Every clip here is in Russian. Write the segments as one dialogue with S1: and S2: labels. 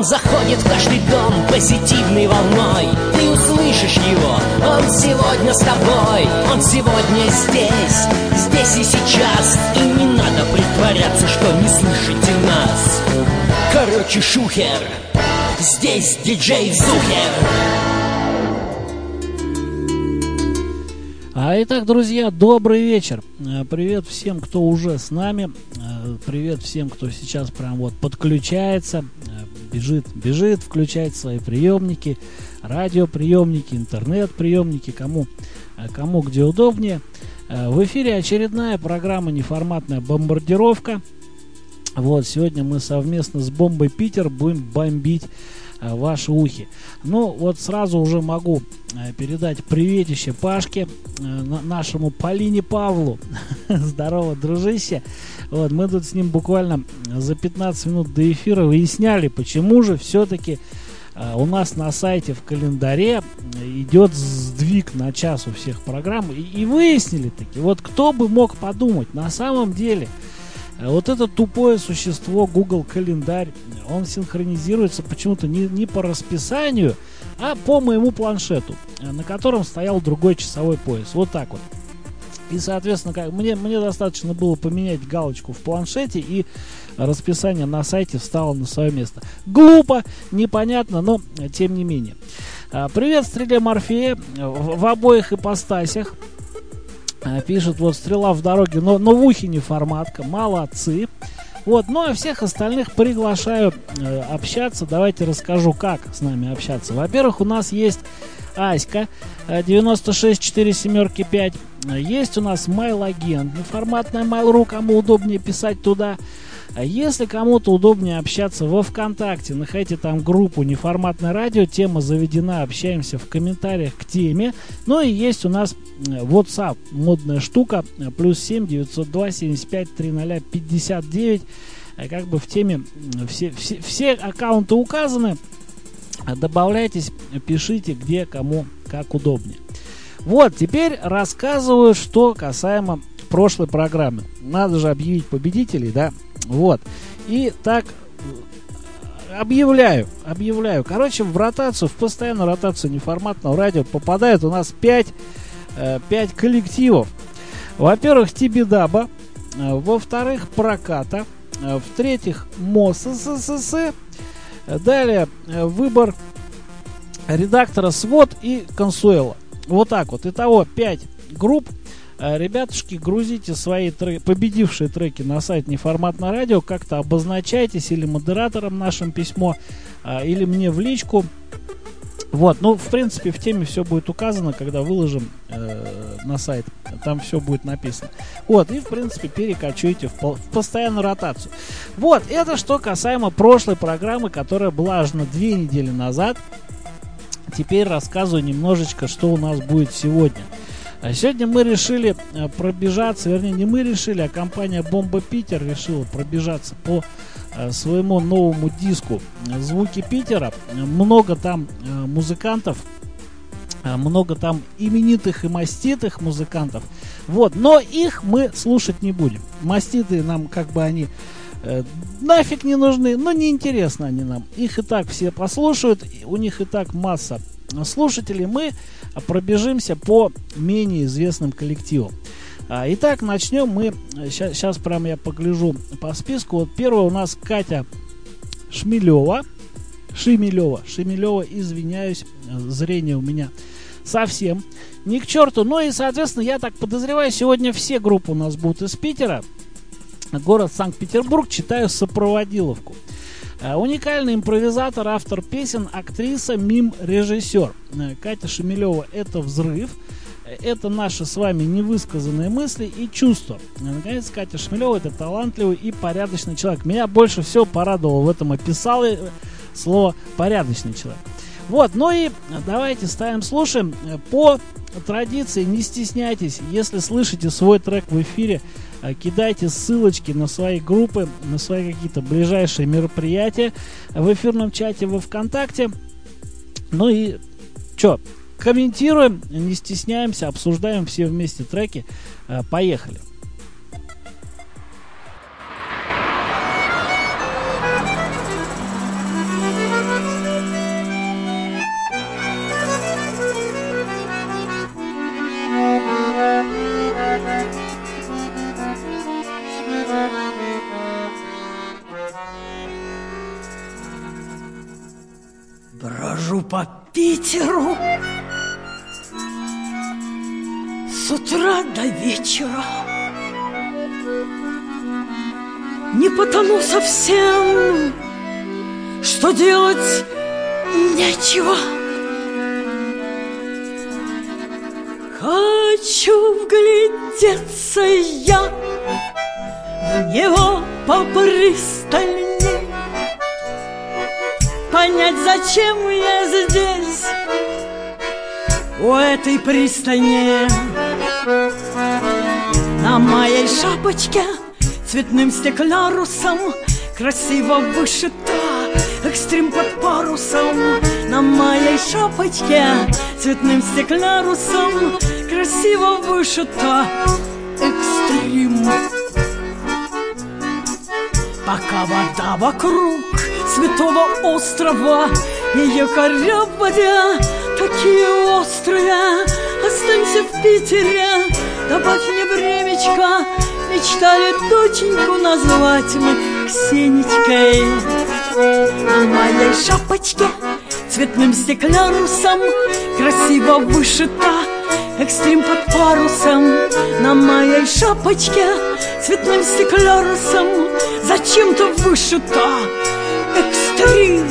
S1: Он заходит в каждый дом позитивной волной. Ты услышишь его, он сегодня с тобой. Он сегодня здесь, здесь и сейчас. И не надо притворяться, что не слышите нас. Короче, Шухер, здесь диджей Зухер.
S2: Итак, друзья, добрый вечер. Привет всем, кто уже с нами. Привет всем, кто сейчас прям вот подключается, бежит, включает свои приемники, радиоприемники, интернет-приемники, кому где удобнее. В эфире очередная программа «Неформатная бомбардировка». Вот, сегодня мы совместно с Бомбой Питер будем бомбить ваши ухи. Ну, вот сразу уже могу передать приветище Пашке, нашему Полине Павлу. Здорово, дружище. Вот, мы тут с ним буквально за 15 минут до эфира выясняли, почему же все-таки у нас на сайте в календаре идет сдвиг на час у всех программ. И выяснили таки, вот кто бы мог подумать, на самом деле вот это тупое существо Google календарь, он синхронизируется почему-то не по расписанию, а по моему планшету, на котором стоял другой часовой пояс. Вот так вот. И, соответственно, мне достаточно было поменять галочку в планшете, и расписание на сайте встало на свое место. Глупо, непонятно, но тем не менее. Привет, Стреле Морфея в обоих ипостасях. Пишет, вот стрела в дороге, но в ухе неформатка. Молодцы. Вот, ну а всех остальных приглашаю общаться. Давайте расскажу, как с нами общаться. Во-первых, у нас есть Аська 96475. Есть у нас Mail-агент, неформатная Mail.ru, кому удобнее писать туда. Если кому-то удобнее общаться во ВКонтакте, находите там группу «Неформатное радио», тема заведена, общаемся в комментариях к теме. Ну и есть у нас WhatsApp, модная штука, +7 902 75 30 59. Как бы в теме все аккаунты указаны. Добавляйтесь, пишите, где кому как удобнее. Вот, теперь рассказываю, что касаемо прошлой программы. Надо же объявить победителей, да? Вот. И так объявляю. Короче, в ротацию, в постоянную ротацию неформатного радио попадает у нас 5 коллективов. Во-первых, Тибидаба. Во-вторых, Проката. В-третьих, МОС ССС. Далее выбор редактора СВОТ и Консуэла. Вот так вот. Итого 5 групп. Ребятушки, грузите свои победившие треки на сайт Неформатное радио, как-то обозначайтесь или модератором нашим письмо, или мне в личку. Вот, ну, в принципе, в теме все будет указано, когда выложим на сайт, там все будет написано. Вот, и, в принципе, перекочуйте в постоянную ротацию. Вот, это что касаемо прошлой программы, которая была аж на 2 недели назад. Теперь рассказываю немножечко, что у нас будет сегодня. Сегодня мы решили пробежаться, вернее, не мы решили, а компания Бомба Питер решила пробежаться по своему новому диску «Звуки Питера». Много там музыкантов, много там именитых и маститых музыкантов. Вот, но их мы слушать не будем. Маститые нам как бы они нафиг не нужны, но неинтересны они нам. Их и так все послушают, у них и так масса слушателей. Мы пробежимся по менее известным коллективам. Итак, начнем мы. Сейчас прям я погляжу по списку. Вот первая у нас Катя Шмелева, извиняюсь, зрение у меня совсем не к черту. Ну и, соответственно, я так подозреваю, сегодня все группы у нас будут из Питера. Город Санкт-Петербург, читаю сопроводиловку. Уникальный импровизатор, автор песен, актриса, мим, режиссер. Катя Шемелева — это взрыв. Это наши с вами невысказанные мысли и чувства. Наконец, Катя Шемелева — это талантливый и порядочный человек. Меня больше всего порадовало в этом описало слово «порядочный человек». Вот, ну и давайте слушаем. По традиции, не стесняйтесь, если слышите свой трек в эфире, кидайте ссылочки на свои группы, на свои какие-то ближайшие мероприятия в эфирном чате во ВКонтакте. Ну и что, комментируем, не стесняемся, обсуждаем все вместе треки. Поехали.
S3: Хожу по Питеру с утра до вечера. Не потому совсем, что делать нечего. Хочу вглядеться я в него попристальней, понять, зачем я здесь, у этой пристани. На моей шапочке цветным стеклярусом красиво вышита экстрим под парусом. На моей шапочке цветным стеклярусом красиво вышита экстрим. Пока вода вокруг Святого острова и якоря в воде такие острые, останься в Питере, добавь мне времечко. Мечтали доченьку назвать мы Ксенечкой. На моей шапочке цветным стеклярусом красиво вышита экстрим под парусом. На моей шапочке цветным стеклярусом зачем-то вышита экстрим.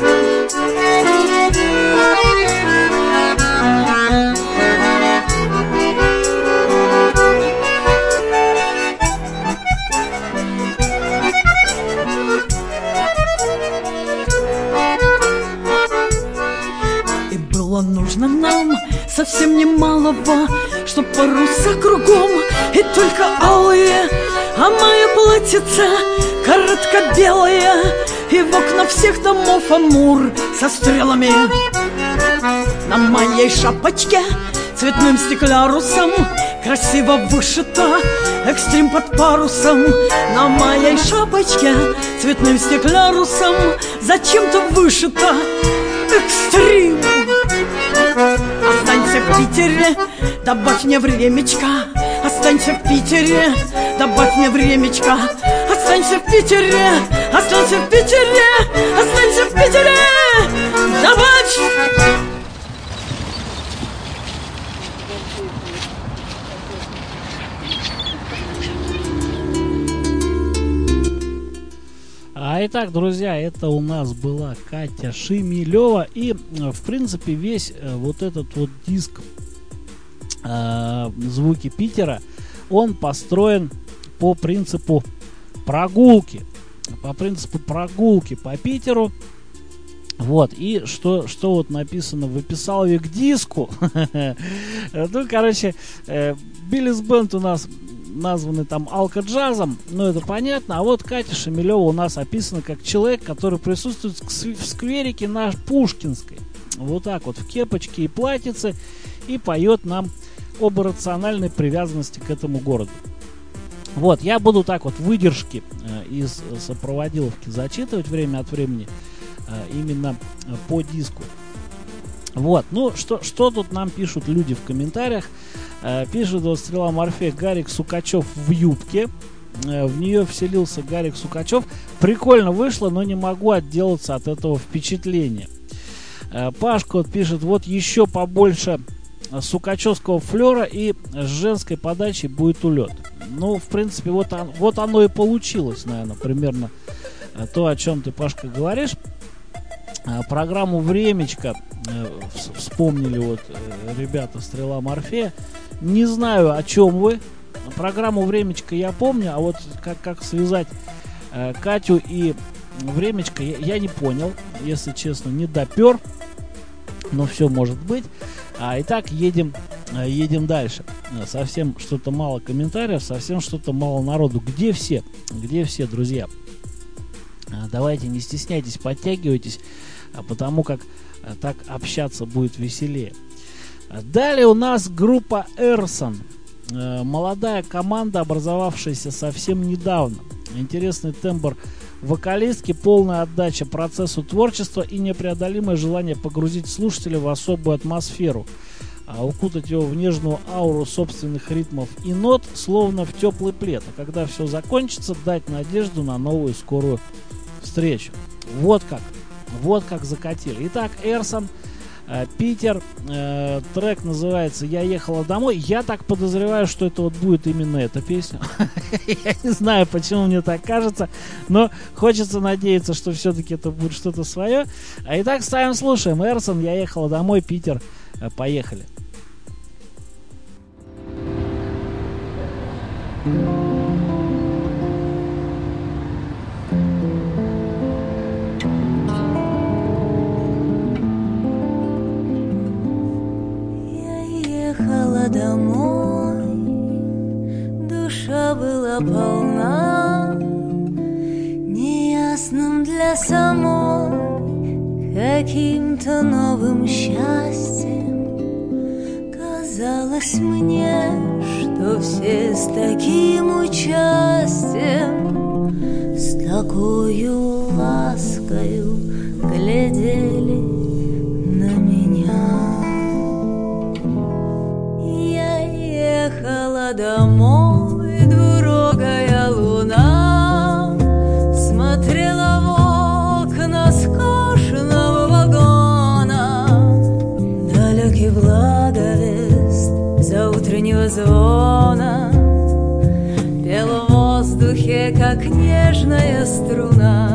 S3: Нужно нам совсем немалого, чтоб паруса кругом и только алые, а мое платьице коротко-белое, и в окна всех домов Амур со стрелами. На моей шапочке цветным стеклярусом красиво вышита экстрим под парусом. На моей шапочке цветным стеклярусом зачем-то вышита экстрим. Останься в Питере, добавь мне времечко. Останься в Питере, добавь мне времечко. Останься в Питере, останься в Питере, останься в Питере, добавь.
S2: Итак, друзья, это у нас была Катя Шемелева. И, в принципе, весь вот этот вот диск «Звуки Питера», он построен по принципу прогулки. По принципу прогулки по Питеру. Вот, и что вот написано в описалове к диску. Ну, короче, Биллис Бенд у нас названы там алко-джазом, ну это понятно. А вот Катя Шемелева у нас описана как человек, который присутствует в скверике на Пушкинской. Вот так вот, в кепочке и платьице, и поет нам об рациональной привязанности к этому городу. Вот, я буду так вот выдержки из сопроводиловки зачитывать время от времени именно по диску. Вот, ну что тут нам пишут люди в комментариях? Пишет вот Стрела Морфея: Гарик Сукачев в юбке. В нее вселился Гарик Сукачев. Прикольно вышло, но не могу отделаться от этого впечатления. Пашка вот пишет: вот еще побольше сукачевского флера и с женской подачей будет улет. Ну, в принципе, вот оно и получилось, наверное, примерно то, о чем ты, Пашка, говоришь. Программу «Времечко» вспомнили вот ребята Стрела Морфея. Не знаю, о чем вы. Программу «Времечко» я помню, а вот как связать Катю и «Времечко» я не понял, если честно, не допер. Но все может быть. Итак, едем дальше. Совсем что-то мало комментариев, совсем что-то мало народу. Где все? Где все, друзья? Давайте, не стесняйтесь, подтягивайтесь, потому как так общаться будет веселее. Далее у нас группа Эрсон. Молодая команда, образовавшаяся совсем недавно. Интересный тембр вокалистки, полная отдача процессу творчества и непреодолимое желание погрузить слушателя в особую атмосферу, укутать его в нежную ауру собственных ритмов и нот, словно в теплый плед. А когда все закончится, дать надежду на новую скорую встречу. Вот как закатили. Итак, Эрсон, Питер. Трек называется «Я ехала домой». Я так подозреваю, что это вот будет именно эта песня. Я не знаю, почему мне так кажется, но хочется надеяться, что все-таки это будет что-то свое. Итак, ставим, слушаем. Эрсон, «Я ехала домой», Питер. Поехали.
S4: Домой, душа была полна неясным для самой каким-то новым счастьем. Казалось мне, что все с таким участием, с такою ласкою глядели на меня. Ехала домой двурогая луна, смотрела в окна скошенного вагона. Далекий благовест заутреннего звона пел в воздухе, как нежная струна.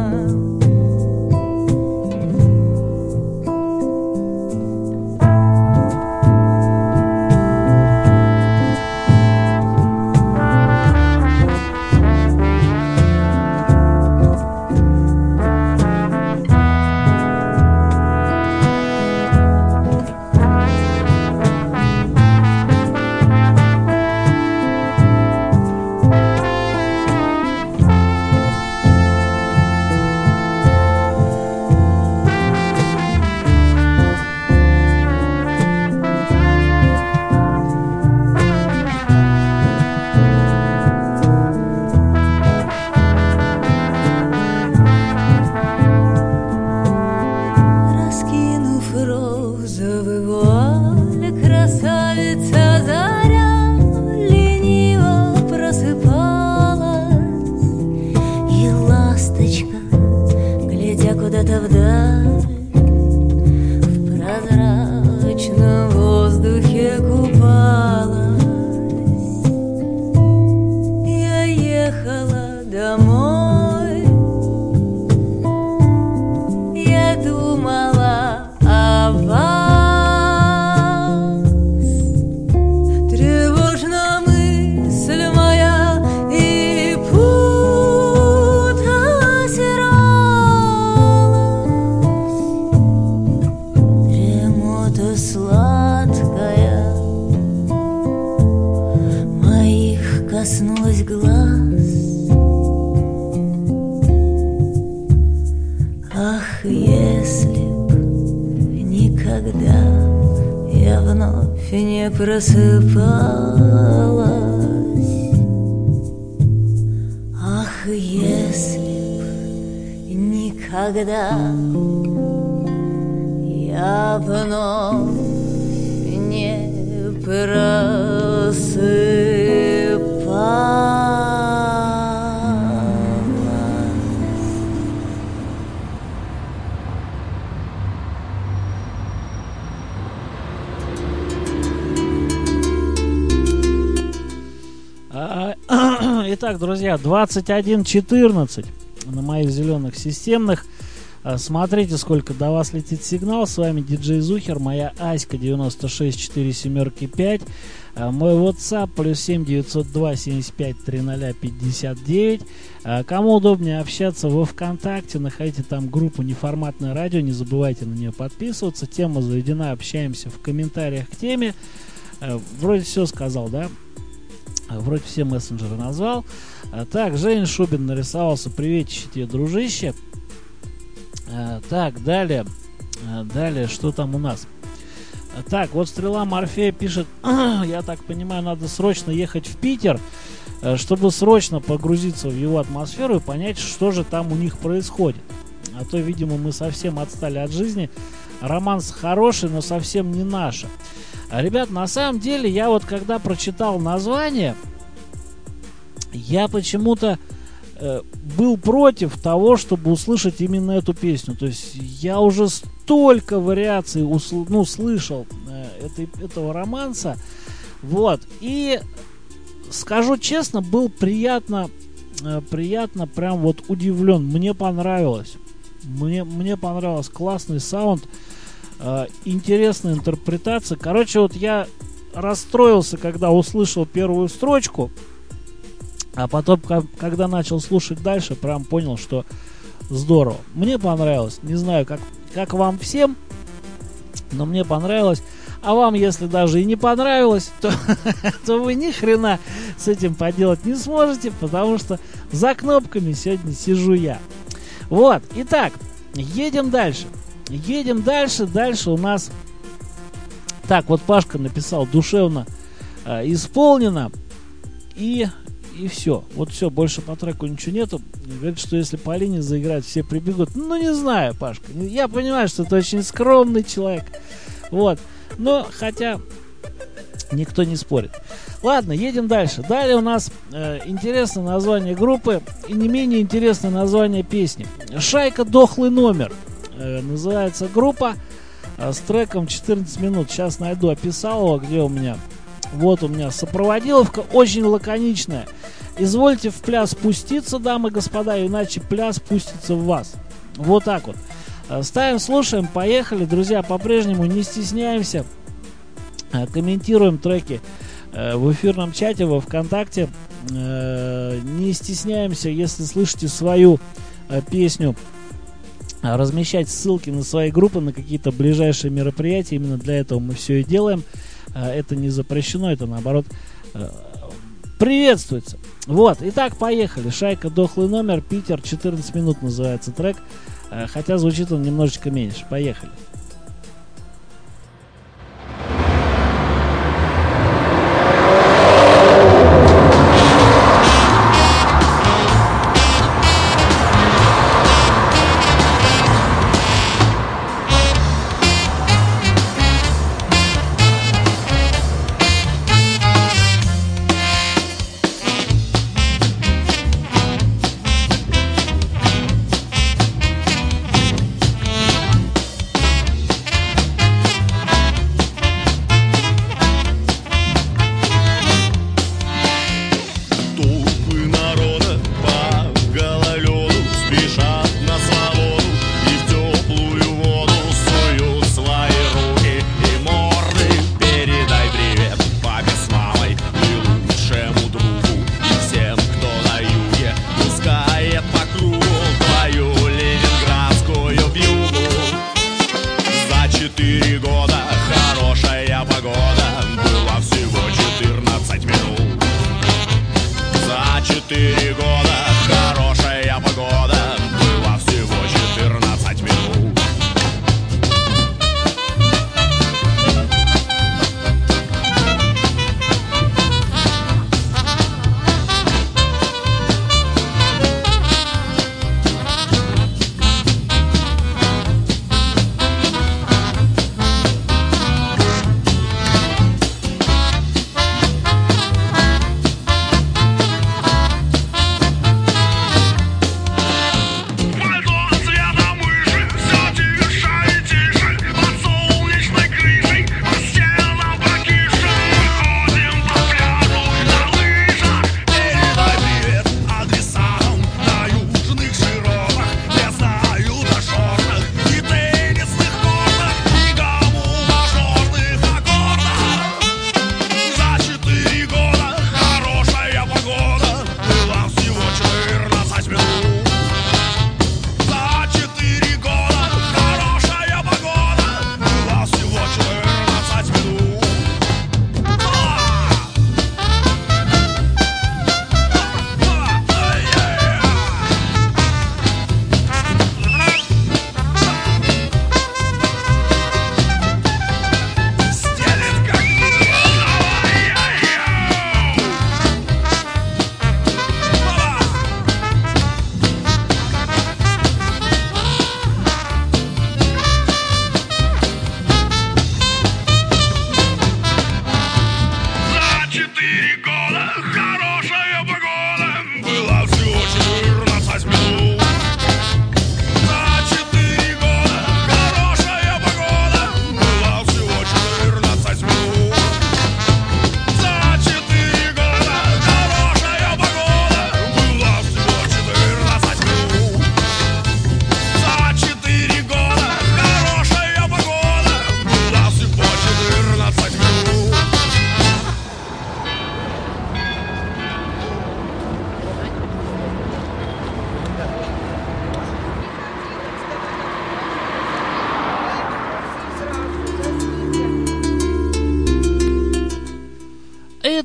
S4: Коснулась глаз. Ах, если б никогда я вновь не просыпалась. Ах, если б никогда я вновь не просыпалась.
S2: Итак, друзья, 21:14 на моих зеленых системных. Смотрите, сколько до вас летит сигнал. С вами диджей Зухер, моя Аська 96475. Мой WhatsApp +7 902 75 300 59. Кому удобнее общаться во ВКонтакте, находите там группу «Неформатное радио», не забывайте на нее подписываться. Тема заведена, общаемся в комментариях к теме. Вроде все сказал, да? Вроде все мессенджеры назвал. Так, Женя Шубин нарисовался. Приветище тебе, дружище. Так, далее, что там у нас? Так, вот Стрела Морфея пишет: я так понимаю, надо срочно ехать в Питер, чтобы срочно погрузиться в его атмосферу и понять, что же там у них происходит. А то, видимо, мы совсем отстали от жизни. Романс хороший, но совсем не наш. Ребят, на самом деле, я вот когда прочитал название, я почему-то был против того, чтобы услышать именно эту песню. То есть я уже столько вариаций слышал этого романса. Вот. И скажу честно, был приятно прям вот удивлен. Мне понравилось. Мне понравился классный саунд, интересная интерпретация. Короче, вот я расстроился, когда услышал первую строчку, а потом, когда начал слушать дальше, прям понял, что здорово. Мне понравилось. Не знаю, как вам всем, но мне понравилось. А вам, если даже и не понравилось, то вы ни хрена с этим поделать не сможете, потому что за кнопками сегодня сижу я. Вот, итак, едем дальше. Дальше у нас... Так, вот Пашка написал: душевно исполнено. И все. Вот все, больше по треку ничего нету. Говорит, что если по линии заиграть, все прибегут. Ну, не знаю, Пашка. Я понимаю, что ты очень скромный человек. Вот. Но, хотя, никто не спорит. Ладно, едем дальше. Далее у нас интересное название группы и не менее интересное название песни. «Шайка. Дохлый номер». Называется группа, с треком 14 минут. Сейчас найду, описал его, где у меня. Вот у меня сопроводиловка, очень лаконичная. Извольте в пляс спуститься, дамы и господа, иначе пляс спустится в вас. Вот так вот. Ставим, слушаем, поехали. Друзья, по-прежнему не стесняемся. Комментируем треки в эфирном чате, во ВКонтакте. Не стесняемся, если слышите свою песню, размещать ссылки на свои группы, на какие-то ближайшие мероприятия. Именно для этого мы все и делаем. Это не запрещено, это наоборот приветствуется. Вот, итак, поехали. «Шайка. Дохлый номер», Питер, 14 минут называется трек. Хотя звучит он немножечко меньше. Поехали.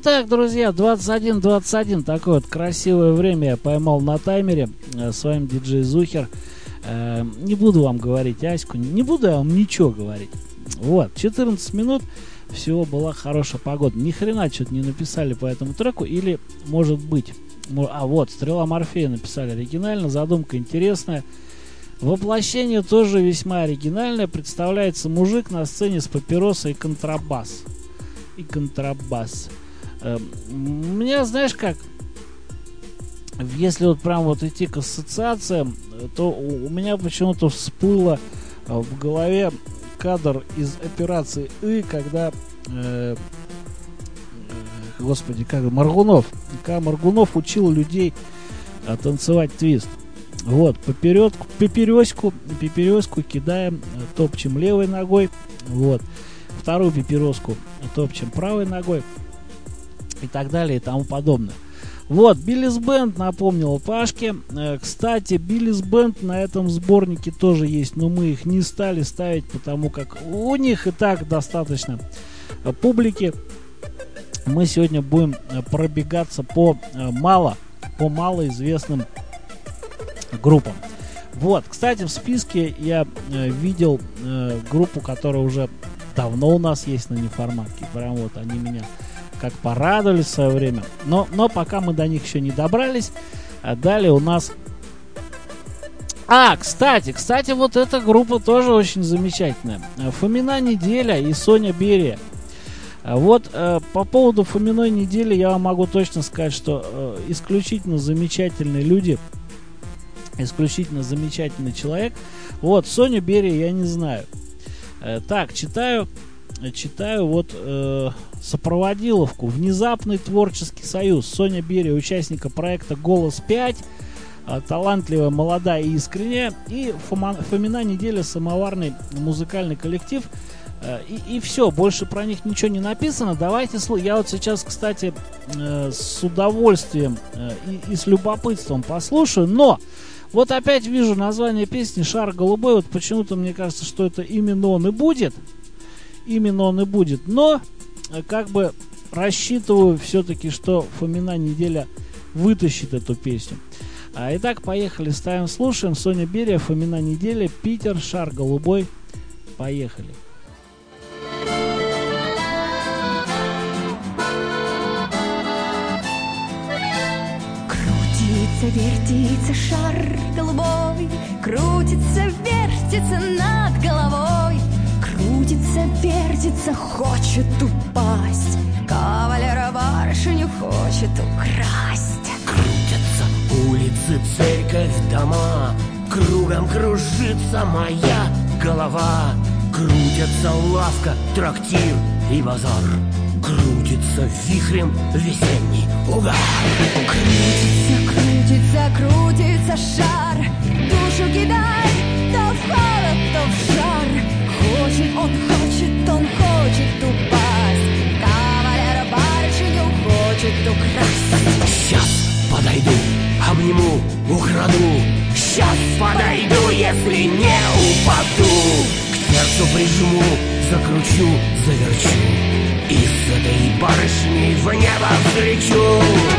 S2: Итак, друзья, 21:21, такое вот красивое время я поймал на таймере. С вами диджей Зухер. Не буду вам говорить Аську, не буду я вам ничего говорить. Вот, 14 минут, всего была хорошая погода. Ни хрена что-то не написали по этому треку, или, может быть, вот, «Стрела Морфея» написали оригинально, задумка интересная. Воплощение тоже весьма оригинальное. Представляется мужик на сцене с папиросой и контрабас. Мне, знаешь как, если вот прям вот идти к ассоциациям, то у меня почему-то всплыло в голове кадр из «Операции И», когда господи, как Моргунов учил людей танцевать твист. Вот, папироску кидаем, топчем левой ногой, вот, вторую папироску топчем правой ногой и так далее и тому подобное. Вот, Биллис Бенд напомнил Пашке. Кстати, Биллис Бенд на этом сборнике тоже есть, но мы их не стали ставить, потому как у них и так достаточно публики. Мы сегодня будем пробегаться по малоизвестным группам. Вот, кстати, в списке я видел группу, которая уже давно у нас есть на неформатке. Прям вот они меня как порадовали в свое время. Но пока мы до них еще не добрались. А далее у нас... Кстати, вот эта группа тоже очень замечательная. Фомина Неделя и Соня Берия. Вот по поводу Фоминой Недели я вам могу точно сказать, что исключительно замечательные люди, исключительно замечательный человек. Вот, Соню Берия я не знаю. Так, читаю вот сопроводиловку. Внезапный творческий союз. Соня Берия, участника проекта «Голос-5». Талантливая, молодая и искренняя. И Фомина Неделя, самоварный музыкальный коллектив. И все, больше про них ничего не написано. Давайте, я вот сейчас, кстати, с удовольствием и с любопытством послушаю. Но вот опять вижу название песни «Шар голубой». Вот почему-то мне кажется, что это именно он и будет. Но как бы рассчитываю все-таки, что Фомина Неделя вытащит эту песню. Итак, поехали, ставим, слушаем. Соня Берия, Фомина Неделя, Питер, «Шар голубой». Поехали.
S5: Крутится, вертится шар голубой, крутится, вертится над головой, крутится, вертится, хочет упасть, кавалера барышню хочет украсть.
S1: Крутятся улицы, церковь, дома, кругом кружится моя голова. Крутится лавка, трактир и базар, крутится вихрем весенний угар.
S5: Крутится, крутится, крутится шар, душу кидай то в холод, то в жар. Он хочет упасть, кавалера барышню хочет украсть.
S1: Сейчас подойду, обниму, украду. Сейчас подойду, если не упаду. К сердцу прижму, закручу, заверчу, и с этой барышней в небо взлечу.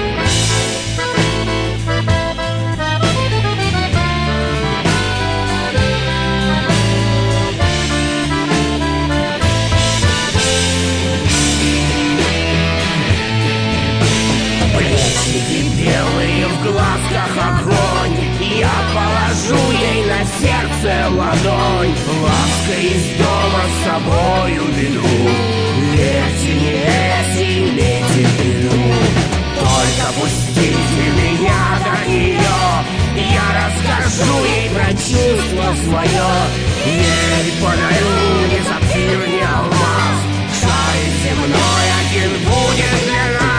S1: Плечики белые, в глазках огонь, я положу ей на сердце ладонь. Лаской из дома с собою веду, верьте, не верьте, имейте в виду. Только пустите меня до нее, я расскажу ей про чувство свое. Ей подарю ни сапфир, ни алмаз, шар земной один будет для нас.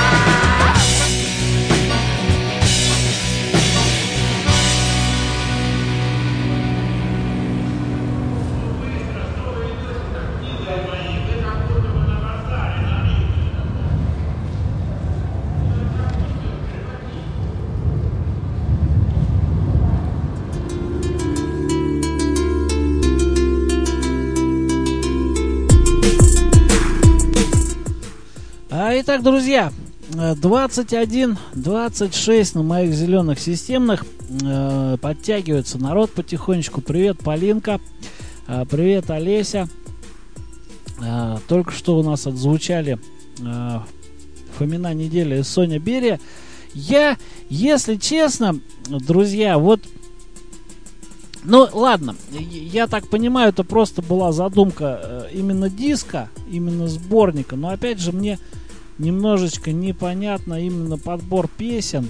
S2: Итак, друзья, 21:26 на моих зеленых системных. Подтягивается народ потихонечку. Привет, Полинка. Привет, Олеся. Только что у нас отзвучали Фомина недели и Соня Берия. Я, если честно, друзья, вот... Ну, ладно, я так понимаю, это просто была задумка именно диска, именно сборника. Но, опять же, мне немножечко непонятно именно подбор песен.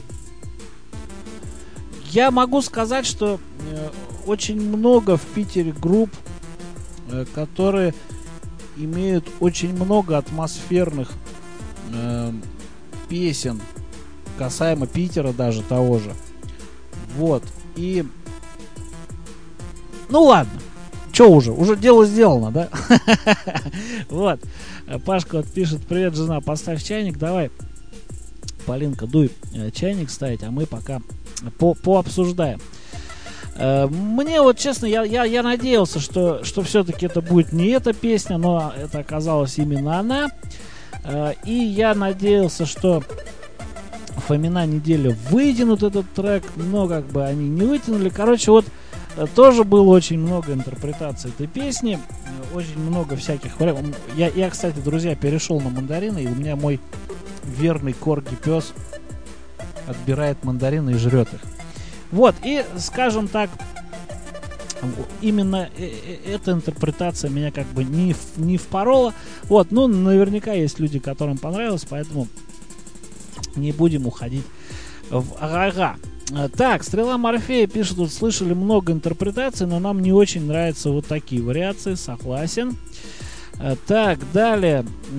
S2: Я могу сказать, что очень много в Питере групп, которые имеют очень много атмосферных песен, касаемо Питера даже того же. Вот. И... Ну ладно. Че уже дело сделано, да? Вот. Пашка вот пишет: привет, жена, поставь чайник, давай. Полинка, дуй чайник ставить, а мы пока пообсуждаем. Мне вот честно, я надеялся, что все-таки это будет не эта песня, но это оказалась именно она. И я надеялся, что Фомина недели вытянут этот трек, но как бы они не вытянули. Короче, вот тоже было очень много интерпретаций этой песни, очень много всяких вариантов. Я, кстати, друзья, перешел на мандарины, и у меня мой верный корги-пес отбирает мандарины и жрет их. Вот, и, скажем так, именно эта интерпретация меня как бы не впорола. Вот, ну, наверняка есть люди, которым понравилось, поэтому не будем уходить в ага. Так, Стрела Морфея пишет: тут слышали много интерпретаций, но нам не очень нравятся вот такие вариации, согласен. Так, далее.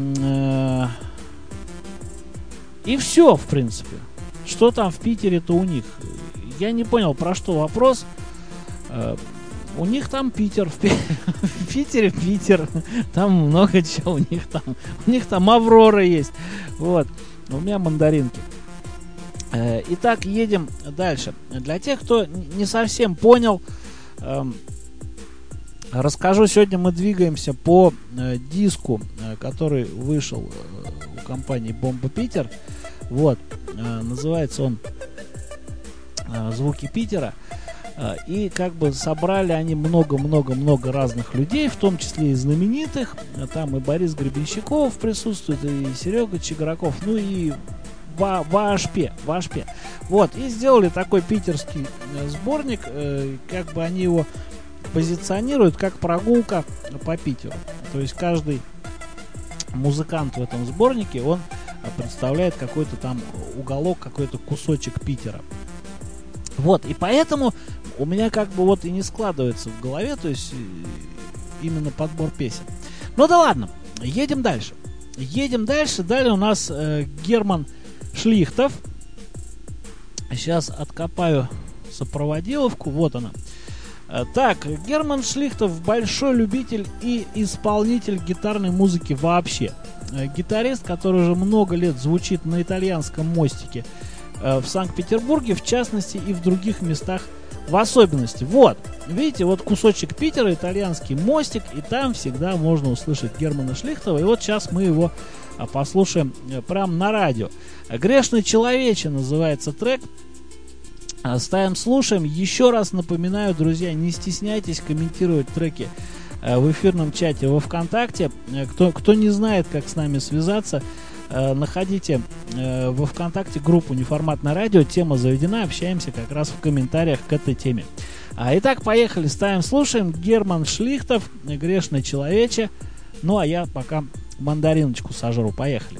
S2: И все, в принципе. Что там в Питере-то у них? Я не понял, про что вопрос. У них там Питер. В Питере Питер. Там много чего у них там. У них там Аврора есть. Вот. У меня мандаринки. Итак, едем дальше. Для тех, кто не совсем понял, расскажу. Сегодня мы двигаемся по диску, который вышел у компании Бомба Питер. Вот. Называется он «Звуки Питера». И как бы собрали они много-много-много разных людей, в том числе и знаменитых. Там и Борис Гребенщиков присутствует, и Серега Чиграков, ну и Вашпе. Вот, и сделали такой питерский сборник, как бы они его позиционируют как прогулка по Питеру. То есть каждый музыкант в этом сборнике, он представляет какой-то там уголок, какой-то кусочек Питера. Вот, и поэтому у меня как бы вот и не складывается в голове, то есть именно подбор песен. Ну да ладно, едем дальше. Далее у нас Герман Шлихтов. Сейчас откопаю сопроводиловку. Вот она. Так, Герман Шлихтов большой любитель и исполнитель гитарной музыки вообще. Гитарист, который уже много лет звучит на итальянском мостике в Санкт-Петербурге, в частности, и в других местах в особенности. Вот, видите, вот кусочек Питера, итальянский мостик, и там всегда можно услышать Германа Шлихтова. И вот сейчас мы его послушаем прямо на радио. «Грешный человече» называется трек. Ставим, слушаем. Еще раз напоминаю, друзья, не стесняйтесь комментировать треки в эфирном чате во ВКонтакте. Кто не знает, как с нами связаться, находите во ВКонтакте группу «Неформатное радио». Тема заведена, общаемся как раз в комментариях к этой теме. Итак, поехали, ставим, слушаем. Герман Шлихтов, «Грешный человече». Ну, а я пока мандариночку сожру. Поехали.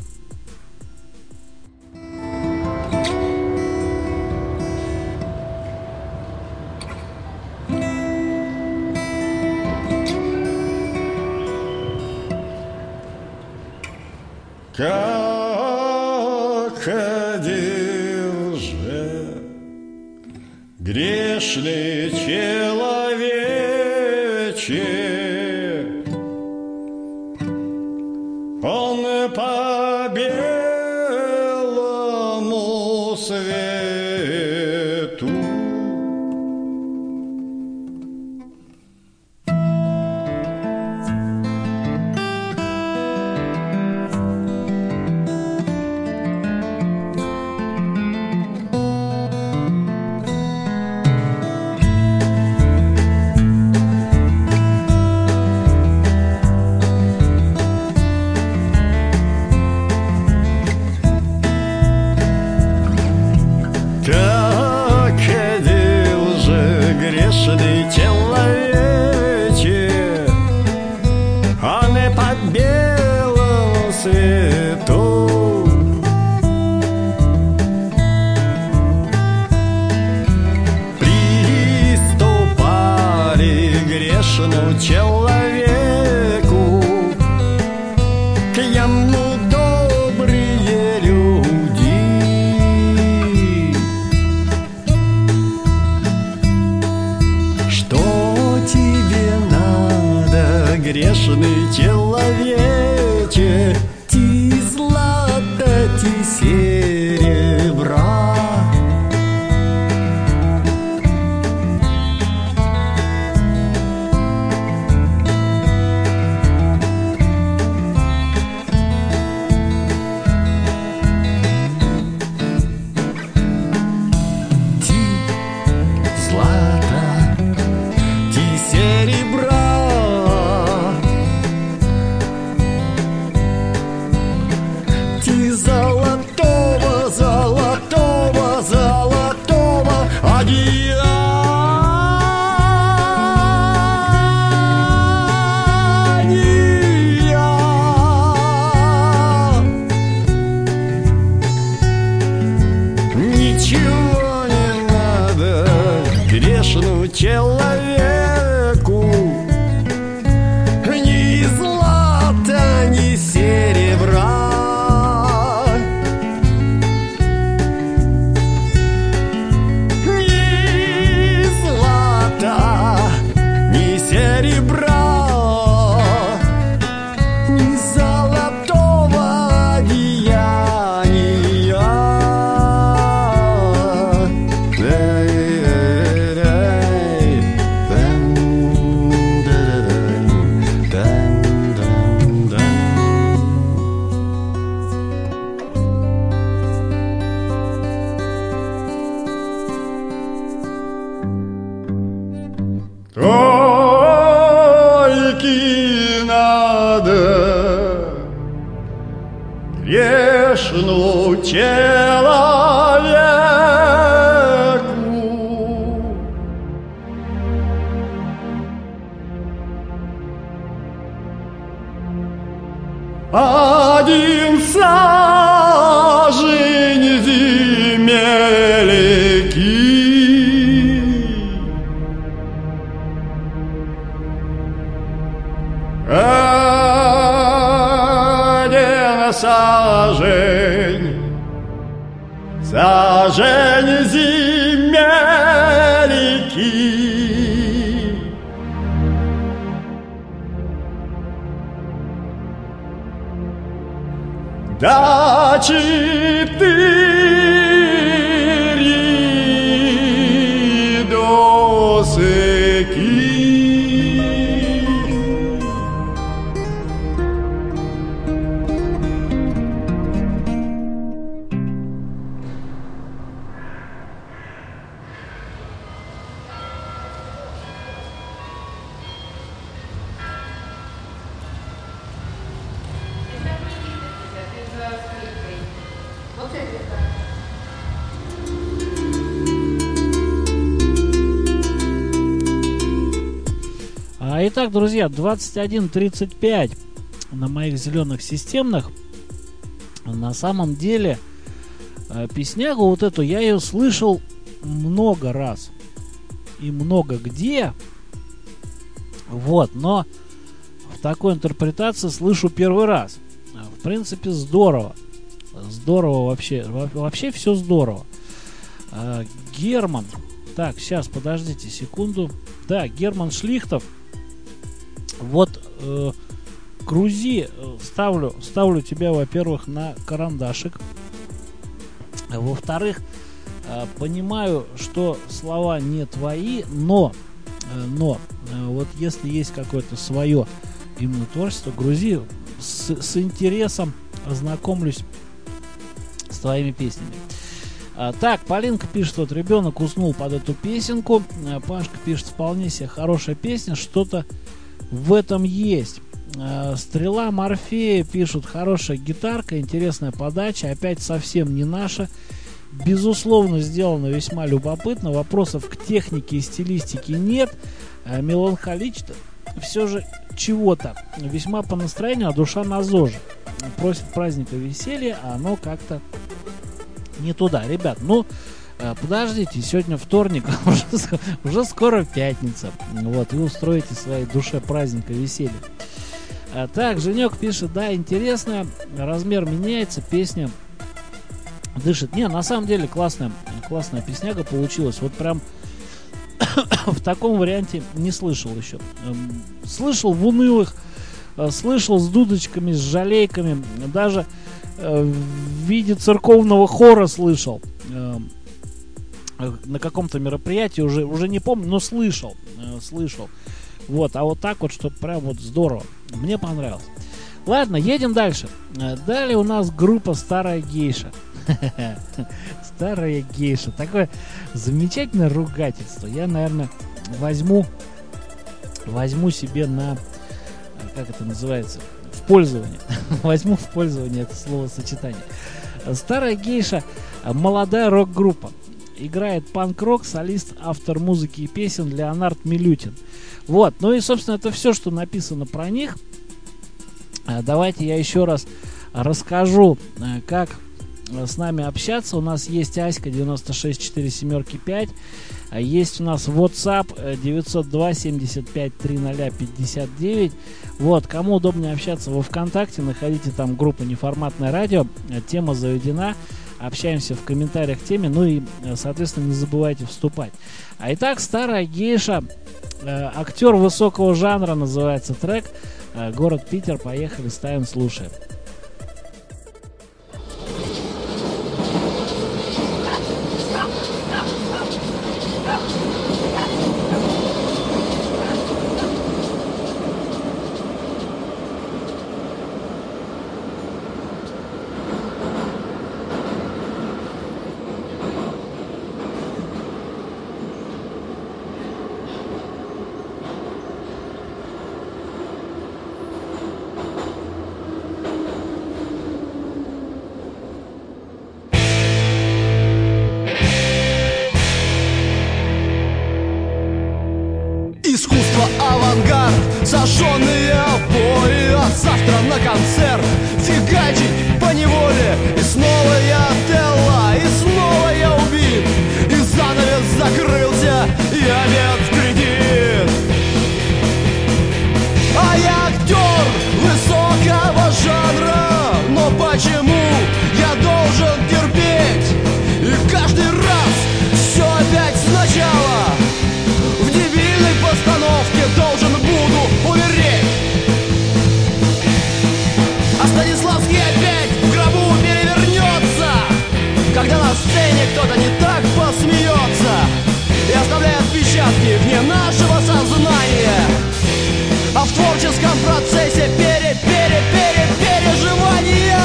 S6: Как ходил же грешный человече, он по белому свету. грешному человеку, к ему добрые люди. Что тебе надо, грешный человече? Ти злато, ти серебра. Человеку ни злата, ни серебра. Ни злата, ни серебра, ни золотого одеяния. Только надо грешному человеку один сажень земельки. Один сажень, сажень земельки. Да 4 доски.
S2: Итак, друзья, 21:35 на моих зеленых системных. На самом деле, песнягу вот эту я ее слышал много раз. И много где. Вот, но в такой интерпретации слышу первый раз. В принципе, здорово. Здорово вообще. Вообще все здорово. Герман. Так, сейчас, подождите секунду. Да, Герман Шлихтов. Вот, грузи, ставлю тебя, во-первых, на карандашик. Во-вторых, понимаю, что слова не твои, но вот если есть какое-то свое именно творчество, грузи, с интересом ознакомлюсь с твоими песнями. Так, Полинка пишет, вот ребенок уснул под эту песенку. Пашка пишет, вполне себе хорошая песня, что-то в этом есть. Стрела Морфея пишут, хорошая гитарка, интересная подача, опять совсем не наша. Безусловно, сделано весьма любопытно. Вопросов к технике и стилистике нет. Меланхолично все же чего-то. Весьма по настроению, а душа на ЗОЖе. Просит праздника веселья, а оно как-то не туда. Ребят, ну, Подождите, сегодня вторник, уже скоро пятница. Вот, и устроите своей душе праздника, веселья. Так, Женек пишет, да, интересно, размер меняется, песня дышит. Не, на самом деле классная песняга получилась. Вот прям в таком варианте не слышал еще. Слышал в унылых, слышал с дудочками, с жалейками, даже в виде церковного хора слышал. На каком-то мероприятии, уже не помню, но слышал. Вот, а вот так вот, что прям вот здорово. Мне понравилось. Ладно, едем дальше. Далее у нас группа «Старая гейша». Старая гейша. Такое замечательное ругательство. Я, наверное, возьму себе на... Как это называется? В пользование. Возьму в пользование это словосочетание. «Старая гейша» — молодая рок-группа. Играет панк-рок, солист, автор музыки и песен Леонард Милютин. Вот, ну и, собственно, это все, что написано про них. Давайте я еще раз расскажу, как с нами общаться. У нас есть Аська 96475, есть у нас WhatsApp 902 75 300 59. Вот, кому удобнее общаться во ВКонтакте, находите там группу «Неформатное радио», тема заведена. Общаемся в комментариях к теме, ну и, соответственно, не забывайте вступать. А итак, «Старая гейша», актер высокого жанра, называется трек. Город Питер, поехали, ставим, слушаем.
S7: Искусство авангард, сожженные обои. А завтра на концерт фигачить по неволе. И снова я Отелло, и снова я убит. И занавес закрылся, и обед в кредит. А я актер высокого жанра. Но почему я должен терпеть? И каждый раз все опять сначала. В дебильной постановке должен буду умереть. А Станиславский опять в гробу перевернется, когда на сцене кто-то не так посмеется и оставляет отпечатки вне нашего сознания. А в творческом процессе переживания.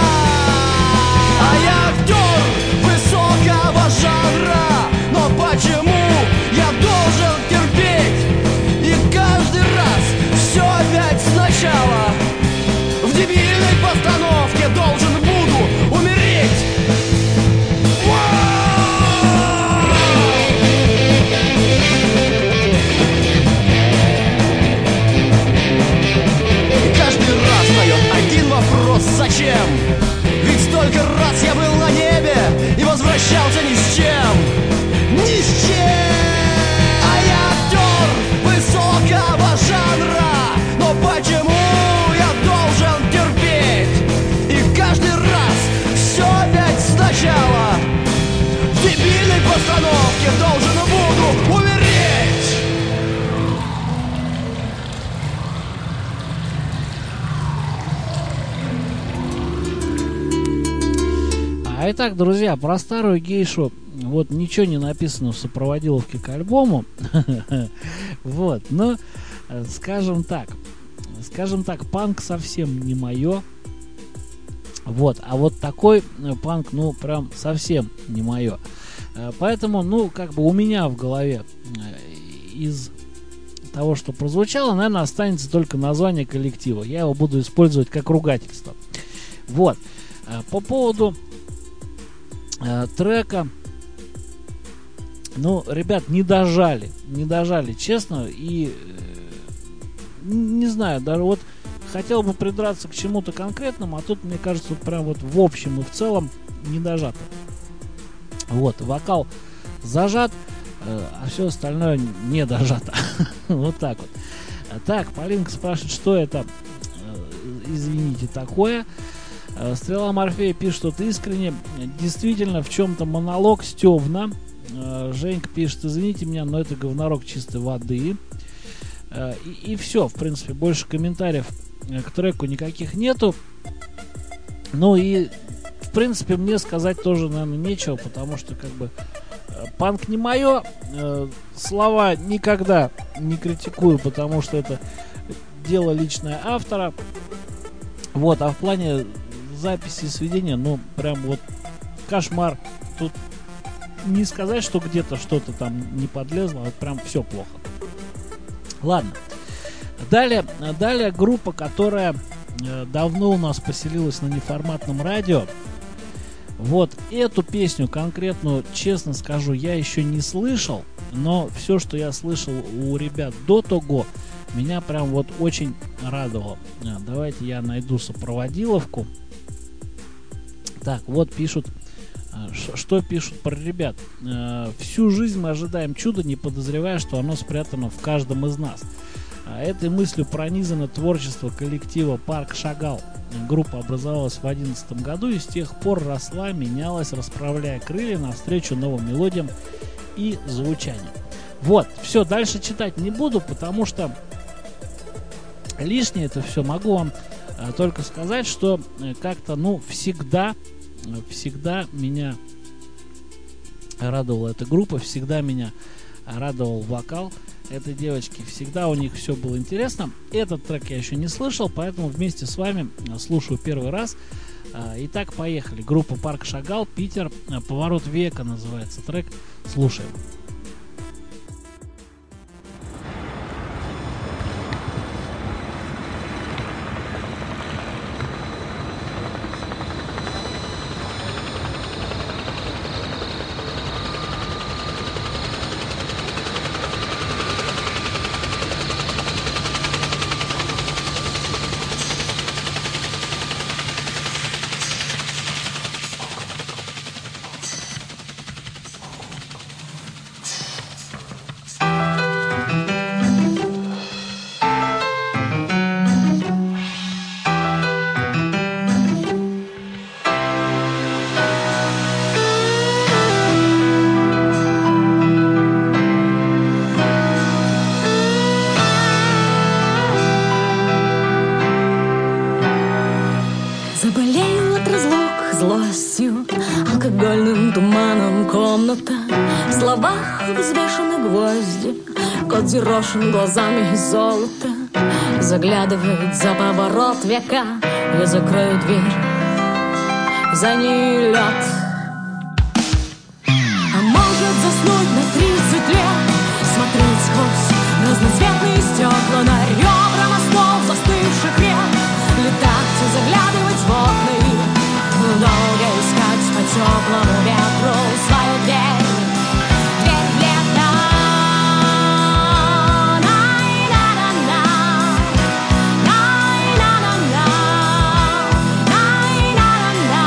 S7: А я актер высокого жанра. Но почему я должен терпеть? И каждый раз все опять сначала. В дебильной постановке должен буду умереть. И каждый раз встает один вопрос: зачем? Ведь столько раз я был на небе и возвращался ни с чем. Ни с чем. А я актер высокого жанра. Но почему я должен терпеть? И каждый раз все опять сначала. В дебильной постановке должен буду умереть.
S2: А итак, друзья, про «Старую гейшу» вот ничего не написано в сопроводиловке к альбому. Вот, но скажем так, панк совсем не мое. Вот, а вот такой панк, ну, прям совсем не мое. Поэтому, ну, как бы у меня в голове из того, что прозвучало, наверное, останется только название коллектива. Я его буду использовать как ругательство. Вот. По поводу трека, ну, ребят, не дожали, честно, и не знаю, даже вот хотел бы придраться к чему-то конкретному, а тут, мне кажется, вот прям вот в общем и в целом не дожато. Вот, вокал зажат, а все остальное не дожато. Вот так вот. Так, Полинка спрашивает, что это, извините, такое. Стрела Морфея пишет, что ты искренне. Действительно, в чем-то монолог Стевна. Женька пишет, извините меня, но это говнорок чистой воды. И все, в принципе, больше комментариев к треку никаких нету. Ну и, в принципе, мне сказать тоже, наверное, нечего, потому что, как бы, панк не мое. Слова никогда не критикую, потому что это дело личное автора. Вот, а в плане записи и сведения, ну, прям вот кошмар. Тут не сказать, что где-то что-то там не подлезло, а вот прям все плохо. Ладно. Далее группа, которая давно у нас поселилась на неформатном радио. Вот эту песню конкретно, честно скажу, я еще не слышал, но все, что я слышал у ребят до того, меня прям вот очень радовало. Давайте я найду сопроводиловку. Так, вот пишут, что пишут про ребят. Всю жизнь мы ожидаем чуда, не подозревая, что оно спрятано в каждом из нас. Этой мыслью пронизано творчество коллектива «Парк Шагал». Группа образовалась в 2011 году и с тех пор росла, менялась, расправляя крылья навстречу новым мелодиям и звучанию. Вот, все, дальше читать не буду, потому что лишнее это все. Могу вам только сказать, что как-то, ну, всегда меня радовала эта группа, всегда меня радовал вокал этой девочки, всегда у них все было интересно. Этот трек я еще не слышал, поэтому вместе с вами слушаю первый раз. Итак, поехали. Группа «Парк Шагал», Питер, «Поворот века» называется трек. Слушаем.
S4: Заболею от разлук злостью, алкогольным туманом комната. В словах взвешены гвозди, кот зерошен глазами золота. Заглядывает за поворот века, я закрою дверь, за ней лед. А может заснуть на 30 лет, смотреть сквозь разноцветные стекла на ребра мостов застывших рек, летать и заглядывать в окна и долго искать по теплому ветру свою дверь. Дверь в лето. Най-на-на-на, най-на-на-на, най-на-на-на.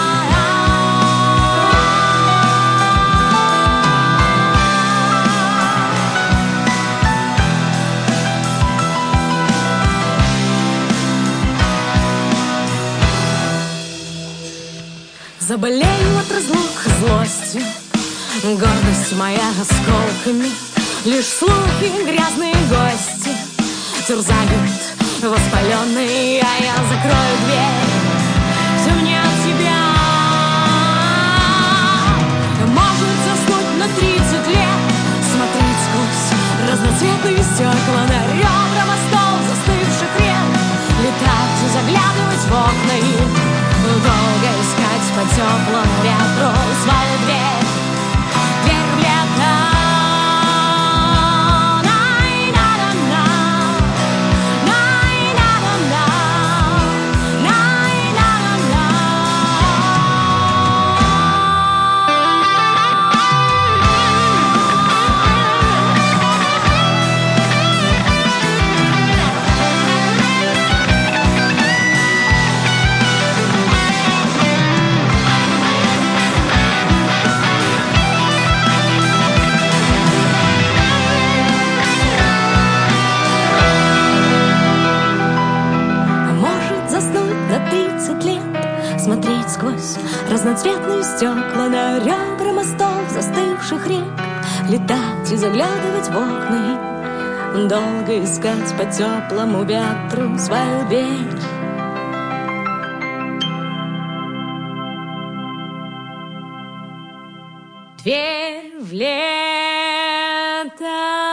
S4: Заболею от разлук злостью, гордость моя осколками. Лишь слухи, грязные гости терзают воспаленные, а я закрою дверь. Все мне от тебя. Может заснуть на 30 лет, смотреть сквозь разноцветные стекла на ребра мостов застывших рек, летать и заглядывать в окна и долго искать по теплому ветру свою дверь. Дверь в лето. Най-на-на-на, най-на-на-на, най-на-на-на. сквозь разноцветные стекла на ребра мостов застывших рек, летать и заглядывать в окна, долго искать по теплому ветру свою дверь. Дверь в лето.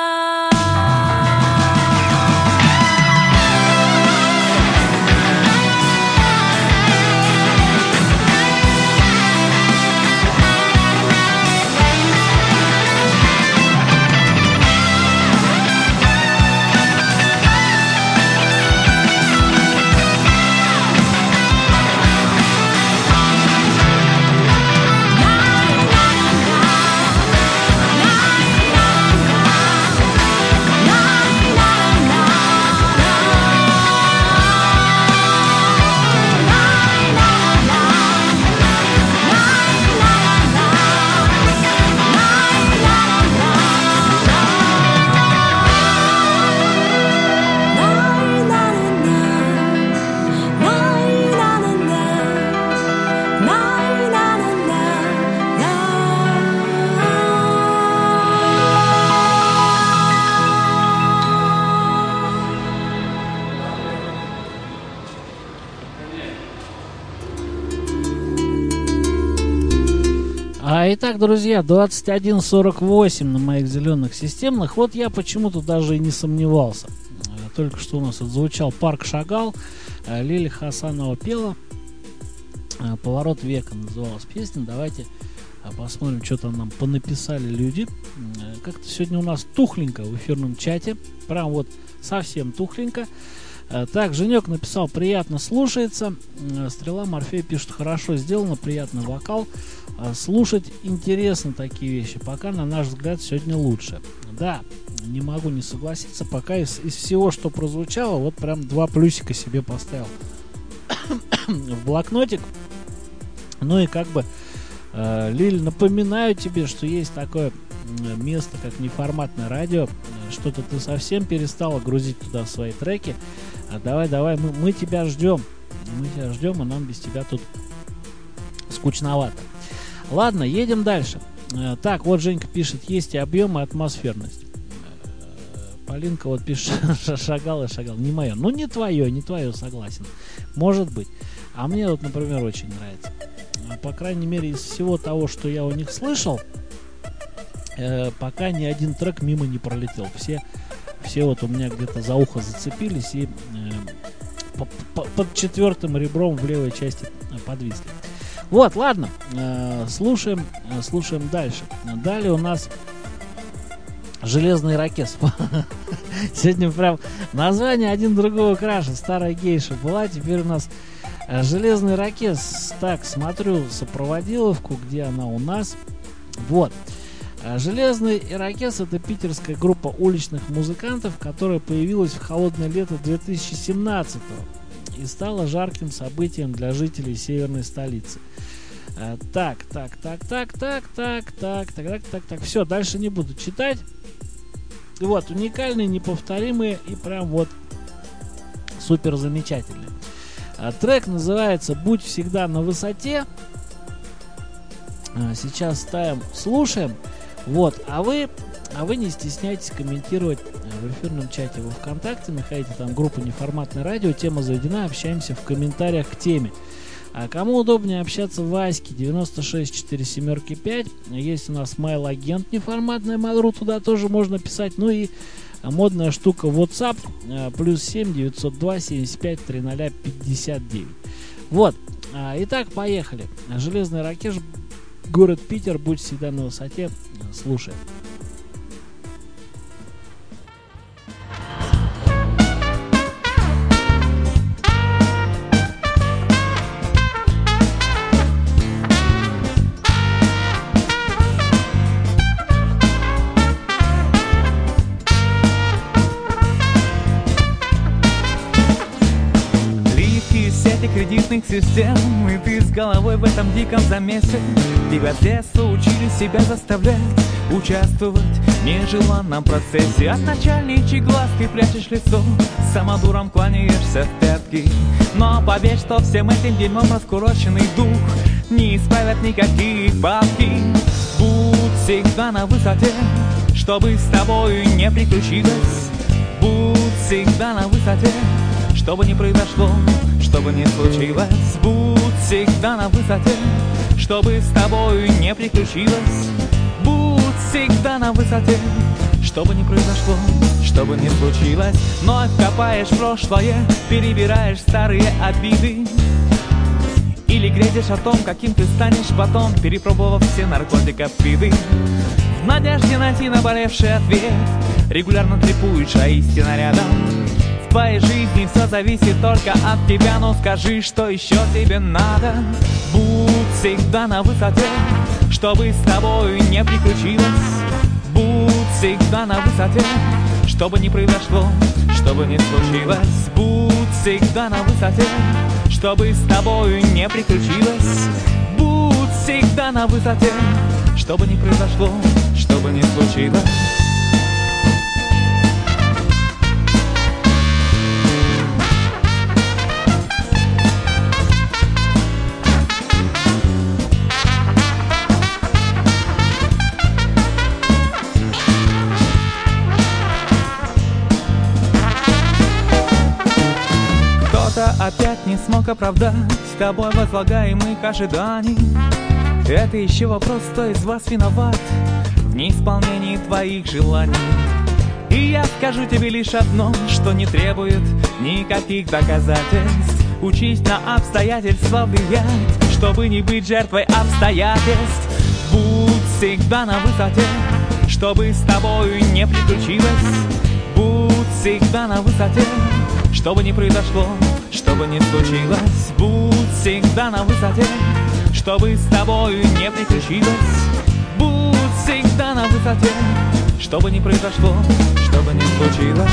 S2: Итак, друзья, 21:48 на моих зеленых системных. Вот я почему-то даже и не сомневался. Только что у нас отзвучал «Парк Шагал». Лиля Хасанова пела. «Поворот века» называлась песня. Давайте посмотрим, что там нам понаписали люди. Как-то сегодня у нас тухленько в эфирном чате. Прям вот совсем тухленько. Так, Женек написал: приятно слушается. Стрела Морфей пишет: хорошо сделано, приятный вокал. Слушать интересно такие вещи. Пока, на наш взгляд, сегодня лучше. Да, не могу не согласиться. Пока из всего, что прозвучало, вот прям 2 плюсика себе поставил в блокнотик. Ну и как бы, Лиль, напоминаю тебе, что есть такое место, как неформатное радио. Что-то ты совсем перестала грузить туда свои треки. Давай, мы тебя ждем. Мы тебя ждем, и нам без тебя тут скучновато. Ладно, едем дальше. Так, вот Женька пишет: есть и объем, и атмосферность. Полинка вот пишет: шагал. Не мое. Ну, не твое, согласен. Может быть. А мне вот, например, очень нравится. По крайней мере, из всего того, что я у них слышал, пока ни один трек мимо не пролетел. Все вот у меня где-то за ухо зацепились и под 4-м ребром в левой части подвисли. Вот, ладно, слушаем дальше. Далее у нас «Железный Ирокез». Сегодня прям название один другого краше. Старая гейша была, теперь у нас «Железный Ирокез». Так, смотрю сопроводиловку, где она у нас. Вот. «Железный Ирокез» — это питерская группа уличных музыкантов, которая появилась в холодное лето 2017-го и стала жарким событием для жителей северной столицы. Так. Все, дальше не буду читать. Вот, уникальные, неповторимые и прям вот супер замечательные. Трек называется «Будь всегда на высоте». Сейчас ставим, слушаем. Вот, а вы не стесняйтесь комментировать в эфирном чате во ВКонтакте, находите там группу «Неформатное радио», тема заведена, общаемся в комментариях к теме. А кому удобнее общаться в Аське 96475, есть у нас mail-агент неформатный Mail.ru, туда тоже можно писать, ну и модная штука WhatsApp +7 902 75 300 59. Вот, итак, поехали. «Железный Ирокез», город Питер, будь всегда на высоте, слушай.
S8: кредитных систем. И ты с головой в этом диком замесе. Тебя с детства учили себя заставлять участвовать в нежеланном процессе. От начальничьей глазки прячешь лицо, самодуром кланяешься в пятки. Но поверь, что всем этим дерьмом раскуроченный дух не исправят никакие бабки. Будь всегда на высоте, чтобы с тобою не приключилось. Будь всегда на высоте, что бы ни произошло, что бы ни случилось. Будь всегда на высоте, чтобы с тобою не приключилось. Будь всегда на высоте, что бы ни произошло, что бы ни случилось. Но копаешь прошлое, перебираешь старые обиды, или грезишь о том, каким ты станешь потом, перепробовав все наркотикопиды. В надежде найти наболевший ответ регулярно трепуешь, а истина рядом. В твоей жизни все зависит только от тебя, но скажи, что еще тебе надо. Будь всегда на высоте, чтобы с тобою не приключилось. Будь всегда на высоте, что бы ни произошло, что бы ни случилось. Будь всегда на высоте, чтобы с тобою не приключилось. Будь всегда на высоте, что бы ни произошло, что бы ни случилось. Опять не смог оправдать тобой возлагаемых ожиданий. Это еще вопрос, кто из вас виноват в неисполнении твоих желаний. И я скажу тебе лишь одно, что не требует никаких доказательств. Учись на обстоятельства влиять, чтобы не быть жертвой обстоятельств. Будь всегда на высоте, чтобы с тобою не приключилось. Будь всегда на высоте, что бы ни произошло, что бы ни случилось. Будь всегда на высоте, чтобы с тобою не приключилось. Будь всегда на высоте, что бы ни произошло, что бы ни случилось.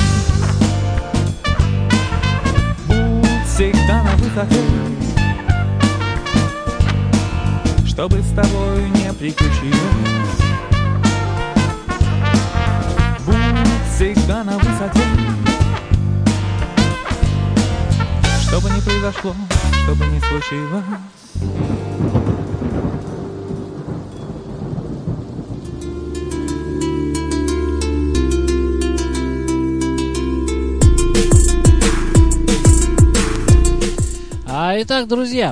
S8: Будь всегда на высоте, чтобы с тобою не приключилось. Будь всегда на высоте, что бы ни произошло, что бы ни случилось.
S2: Итак, друзья,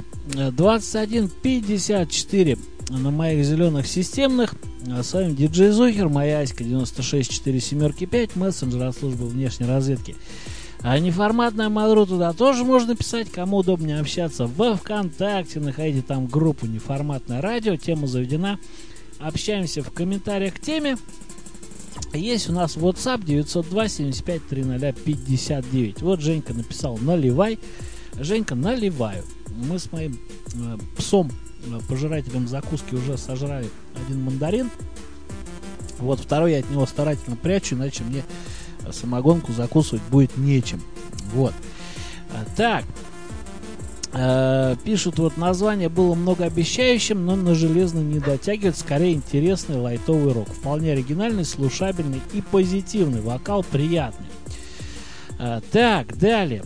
S2: 21:54 на моих зеленых системных. С вами диджей Зухер, моя Аська 96475, мессенджер от службы внешней разведки. А неформатная Мадру туда тоже можно писать, кому удобнее общаться. Во ВКонтакте находите там группу «Неформатное радио», тема заведена. Общаемся в комментариях к теме. Есть у нас WhatsApp 902-75-300-59. Вот Женька написал «Наливай». Женька, наливаю. Мы с моим псом, пожирателем закуски, уже сожрали один мандарин. Вот второй я от него старательно прячу, иначе мне самогонку закусывать будет нечем. Вот. Так. Пишут, вот название было многообещающим, но на железный не дотягивает. Скорее интересный лайтовый рок. Вполне оригинальный, слушабельный и позитивный. Вокал приятный. Так, далее.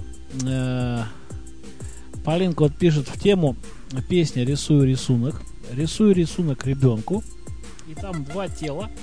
S2: Полинка вот пишет в тему песня «Рисую рисунок». Рисую рисунок ребенку. И там два тела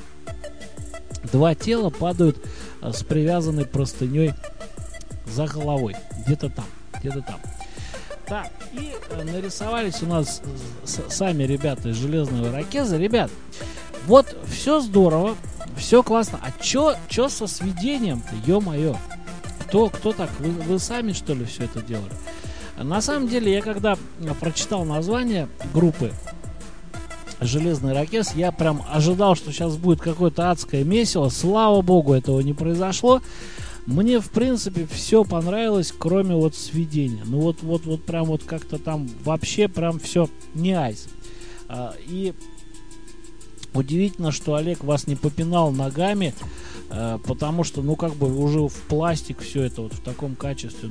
S2: падают с привязанной простыней за головой. Где-то там. Так, и нарисовались у нас сами ребята из «Железного ирокеза». Ребят, вот все здорово, все классно. А чё со сведением-то, ё-моё? Кто так? Вы сами, что ли, все это делали? На самом деле, я когда прочитал название группы «Железный ирокез», я прям ожидал, что сейчас будет какое-то адское месиво. Слава богу, этого не произошло. Мне, в принципе, все понравилось, кроме вот сведения. Ну вот прям вот как-то там вообще прям все не айс. И Удивительно, что Олег вас не попинал ногами, потому что, ну, как бы уже в пластик все это вот в таком качестве.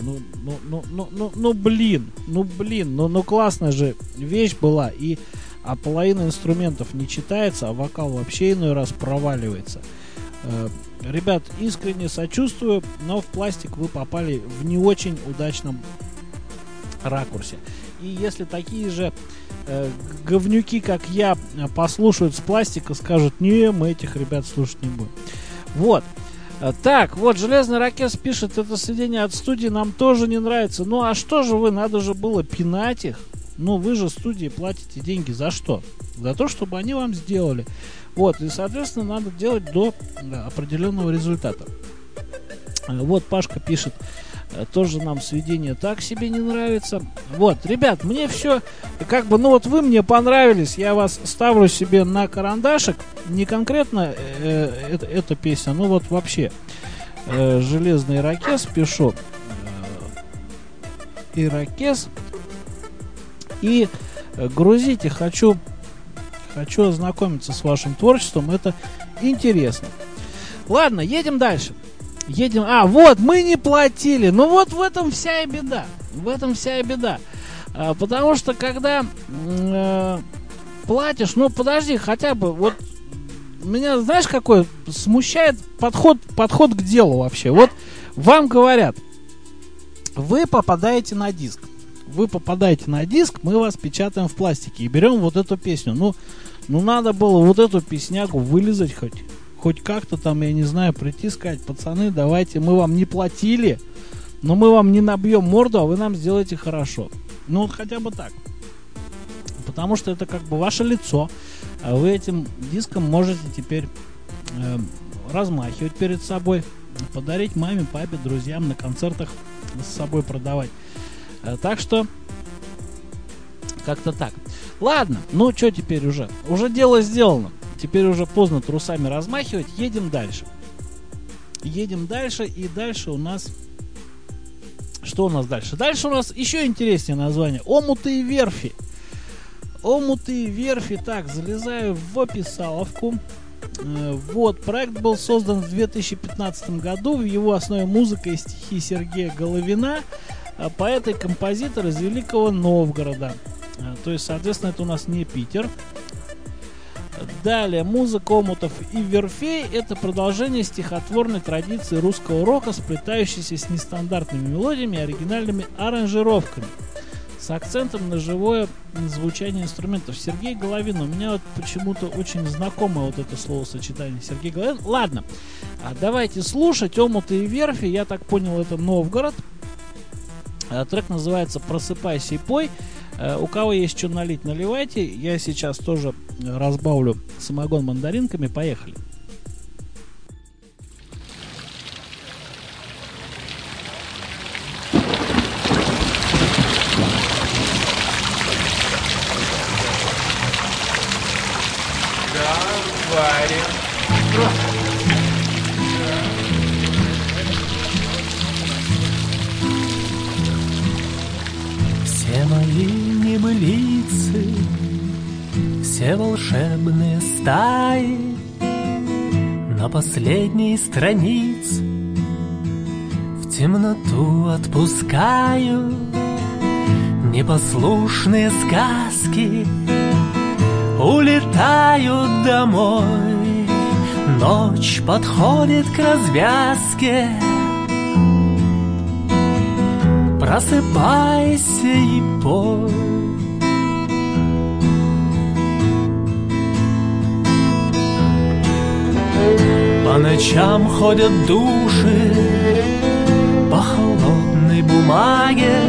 S2: Ну, классная же вещь была, а половина инструментов не читается, а вокал вообще иной раз проваливается. Ребят, искренне сочувствую, но в пластик вы попали в не очень удачном ракурсе. И если такие же говнюки, как я, послушают с пластика, скажут: не, мы этих ребят слушать не будем. Вот. Так, вот, Железный Ракес пишет: это сведение от студии нам тоже не нравится. Ну, а что же вы, надо же было пинать их. Ну, вы же студии платите деньги за что? За то, чтобы они вам сделали. Вот, и, соответственно, надо делать до определенного результата. Вот, Пашка пишет: тоже нам сведение так себе не нравится. Вот, ребят, мне все, как бы, ну вот вы мне понравились, я вас ставлю себе на карандашик. Не конкретно эта песня, ну вот вообще. Железный Ирокез пишу. Ирокез. И грузите, хочу ознакомиться с вашим творчеством, это интересно. Ладно, едем дальше. Вот, мы не платили. Ну вот в этом вся и беда. Потому что когда платишь, ну подожди, хотя бы, вот меня, знаешь, какой смущает подход к делу вообще. Вот вам говорят: вы попадаете на диск, мы вас печатаем в пластике и берем вот эту песню. Ну надо было вот эту песнягу вылезать хоть как-то там, я не знаю, прийти, сказать: пацаны, давайте, мы вам не платили, но мы вам не набьем морду, а вы нам сделаете хорошо. Ну вот хотя бы так. Потому что это как бы ваше лицо, а вы этим диском можете теперь размахивать перед собой, подарить маме, папе, друзьям, на концертах с собой продавать. Так что как-то так. Ладно, ну что теперь уже? Уже дело сделано. Теперь уже поздно трусами размахивать. Едем дальше. И дальше у нас... Что у нас дальше? Дальше у нас еще интереснее название. Омуты и верфи. Так, залезаю в описаловку. Вот, проект был создан в 2015 году. В его основе музыка и стихи Сергея Головина, поэта и композитора из Великого Новгорода. То есть, соответственно, это у нас не Питер. Далее, музыка омутов и верфей — это продолжение стихотворной традиции русского рока, сплетающейся с нестандартными мелодиями и оригинальными аранжировками, с акцентом на живое звучание инструментов. Сергей Головин. У меня вот почему-то очень знакомое вот это словосочетание. Сергей Головин. Ладно, давайте слушать. Омуты и верфи. Я так понял, это Новгород. Трек называется «Просыпайся и пой». У кого есть что налить, наливайте. Я сейчас тоже разбавлю самогон мандаринками. Поехали.
S9: Все мои небылицы, все волшебные стаи на последней странице в темноту отпускаю. Непослушные сказки улетают домой, ночь подходит к развязке. Просыпайся и пой. По ночам ходят души по холодной бумаге,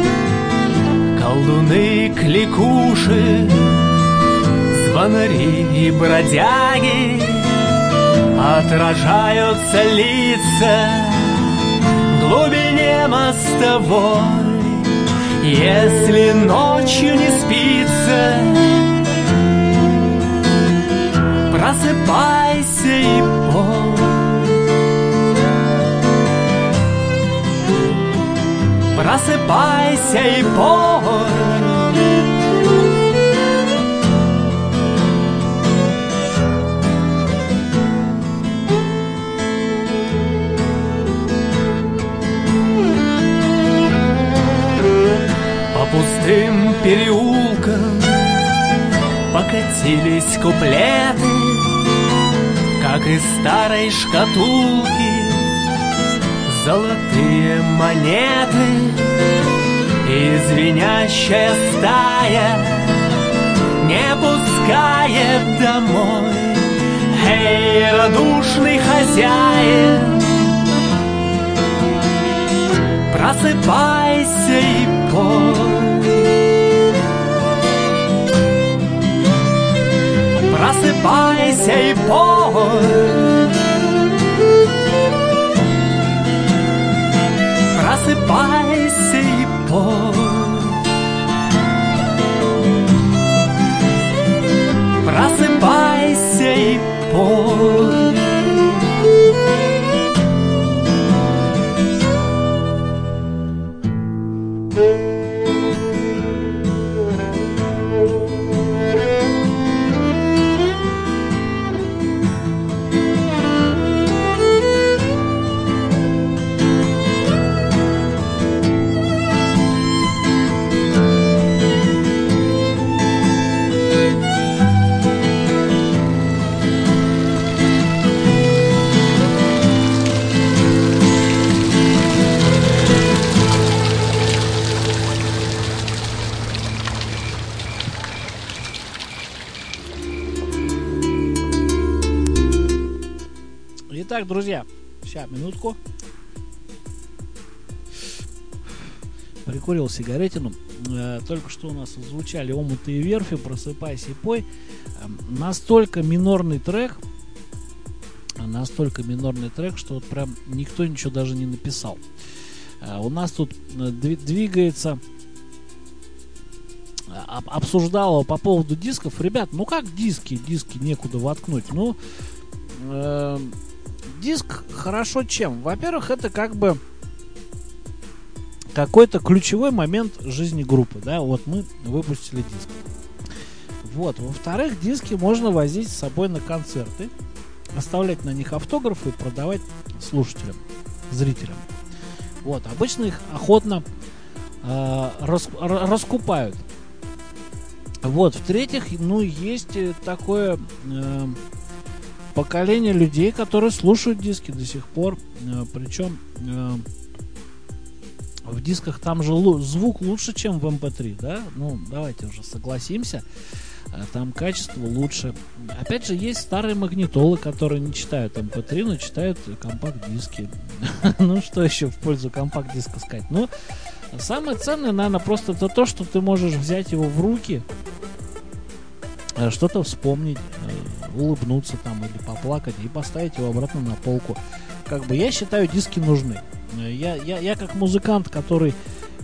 S9: колдуны, кликуши, звонари и бродяги. Отражаются лица в глубине мостовой. Если ночью не спится, просыпайся и пой. Просыпайся и пой.
S8: пустым переулком покатились куплеты, как из старой шкатулки золотые монеты. И звенящая стая не пускает домой. Эй, радушный хозяин, просыпайся и пой. Просыпайся и пой. Просыпайся и пой. Просыпайся и пой.
S2: Итак, друзья, сейчас, минутку. Прикурил сигаретину. Только что у нас звучали «Омуты и верфи», «Просыпайся и пой». Настолько минорный трек, что вот прям никто ничего даже не написал. У нас тут двигается, обсуждало по поводу дисков. Ребят, ну как диски некуда воткнуть. Ну, диск хорошо чем? Во-первых, это как бы какой-то ключевой момент жизни группы, да, вот мы выпустили диск. Вот, во-вторых, диски можно возить с собой на концерты, оставлять на них автографы и продавать слушателям, зрителям. Вот, обычно их охотно раскупают. Вот, в-третьих, ну, есть такое поколение людей, которые слушают диски до сих пор, причем в дисках там же звук лучше, чем в MP3, да? Ну, давайте уже согласимся, там качество лучше. Опять же, есть старые магнитолы, которые не читают MP3, но читают компакт-диски. Ну, что еще в пользу компакт-диска сказать? Ну, самое ценное, наверное, просто это то, что ты можешь взять его в руки, что-то вспомнить, улыбнуться там или поплакать и поставить его обратно на полку. Как бы я считаю, диски нужны. Я как музыкант, который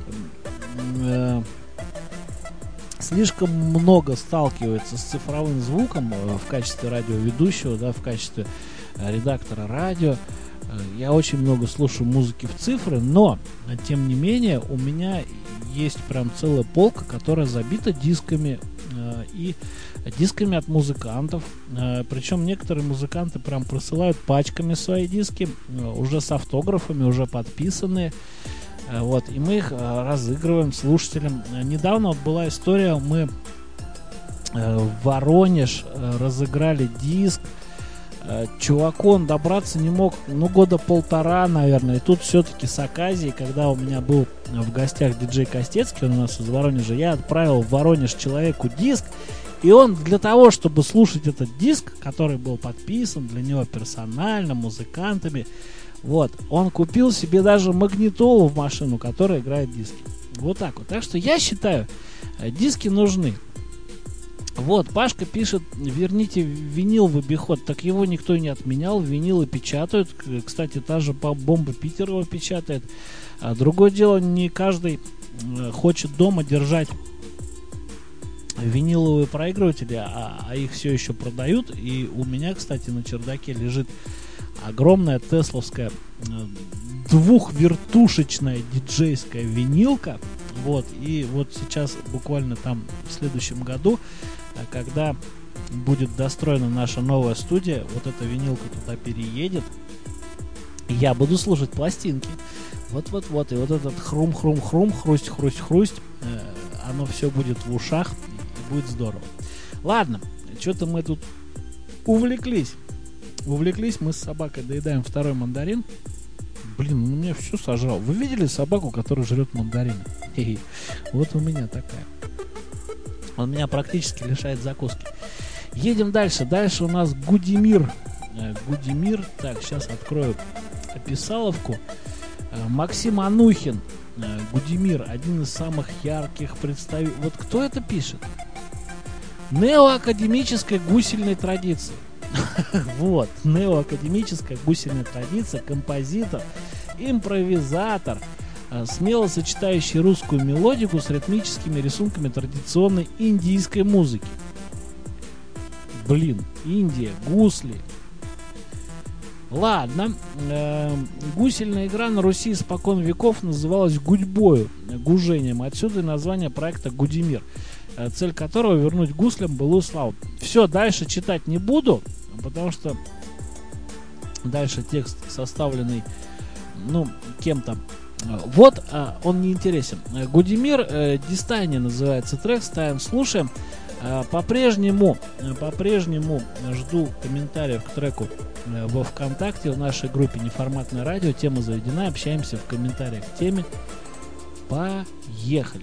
S2: слишком много сталкивается с цифровым звуком в качестве радиоведущего, да, в качестве редактора радио, я очень много слушаю музыки в цифры, но тем не менее у меня есть прям целая полка, которая забита дисками и дисками от музыкантов. Причем некоторые музыканты прям присылают пачками свои диски, уже с автографами, уже подписанные. Вот, и мы их разыгрываем слушателям. Недавно вот была история, мы в Воронеж разыграли диск. Чуваку он добраться не мог, ну, года полтора, наверное. И тут все-таки с оказией, когда у меня был в гостях диджей Костецкий, он у нас из Воронежа, я отправил в Воронеж человеку диск. И он для того, чтобы слушать этот диск, который был подписан для него персонально, музыкантами, вот, он купил себе даже магнитолу в машину, которая играет диски. Вот так вот. Так что я считаю, диски нужны. Вот, Пашка пишет, верните винил в обиход. Так его никто не отменял, винилы печатают. Кстати, та же Бомба Питер его печатает. А другое дело, не каждый хочет дома держать виниловые проигрыватели, а их все еще продают. И у меня, кстати, на чердаке лежит огромная тесловская двухвертушечная диджейская винилка. Вот, и вот сейчас буквально там в следующем году, когда будет достроена наша новая студия, вот эта винилка туда переедет, и я буду слушать пластинки. Вот-вот-вот, и вот этот хрум-хрум-хрум, хрусть-хрусть-хрусть, оно все будет в ушах и будет здорово. Ладно, что-то мы тут увлеклись. Увлеклись, мы с собакой доедаем второй мандарин. Блин, он меня все сожрал. Вы видели собаку, которая жрет мандарины? Хе-хе. Вот у меня такая. Он меня практически лишает закуски. Едем дальше. Дальше у нас Гудимир. Гудимир. Так, сейчас открою описаловку. Максим Анухин. Гудимир. Один из самых ярких представителей. Вот кто это пишет? Неоакадемической гусельной традиции. Вот, неоакадемическая гусельная традиция, композитор, импровизатор, смело сочетающий русскую мелодику с ритмическими рисунками традиционной индийской музыки. Блин, Индия, гусли. Ладно, гусельная игра на Руси испокон веков называлась гудьбою, гужением. Отсюда и название проекта «Гудимир», цель которого вернуть гуслям былую славу. Все, дальше читать не буду, потому что дальше текст составленный, кем-то. Вот, он не интересен. Гудимир, Дистайне называется трек, ставим, слушаем. По-прежнему жду комментариев к треку во ВКонтакте, в нашей группе «Неформатное радио». Тема заведена, общаемся в комментариях к теме. Поехали!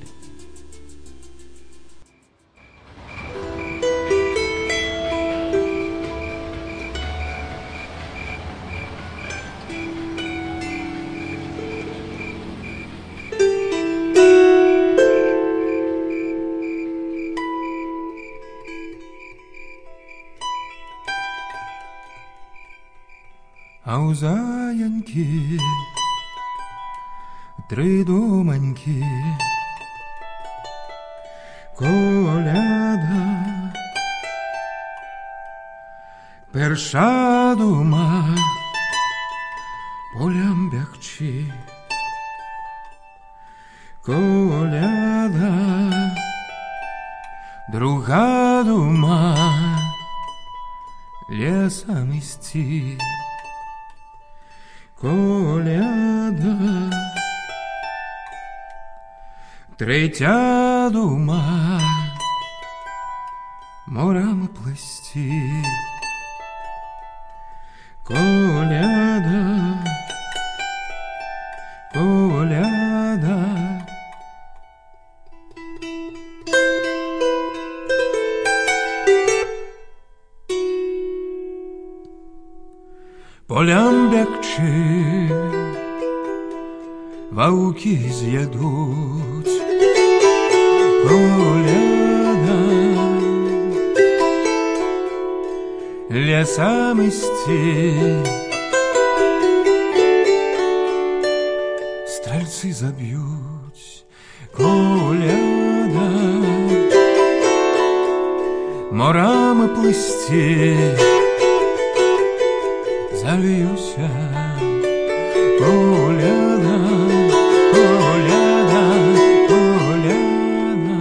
S10: А у заяньки три думаньки, коляда, перша дума, полям бягчи, коляда, друга дума, лесом исти. Коляда, третя дума, морем плести. Коляда, коляда. Полям бягчи, вовки з'їдуть, коляда, лесами сти, стрельці заб'ють, коляда, морами плисти. Залюся, коляда, коляда, коляда.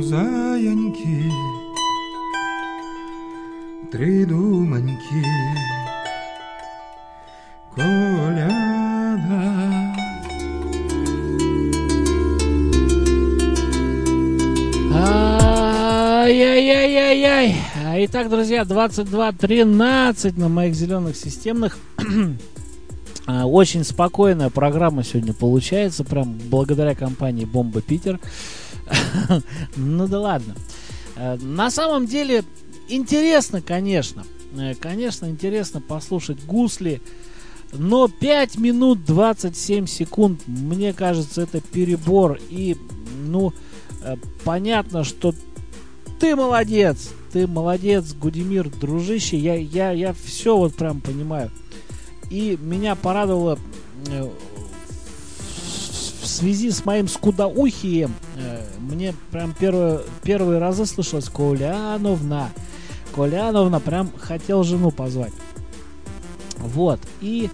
S10: заяньки, три думаньки, коляда.
S2: Ай-яй-яй-яй-яй. Итак, друзья, 22:13 на моих зеленых системных. Очень спокойная программа сегодня получается, прям благодаря компании Бомба Питер. Ну да ладно. На самом деле интересно, конечно. Конечно, интересно послушать гусли. Но 5 минут 27 секунд, мне кажется, это перебор. И, ну, понятно, что ты молодец, Гудимир, дружище. Я все вот прям понимаю. И меня порадовало в связи с моим скудоухием. Мне прям первые разы слышалось Коляновна. Коляновна, прям хотел жену позвать. Вот. И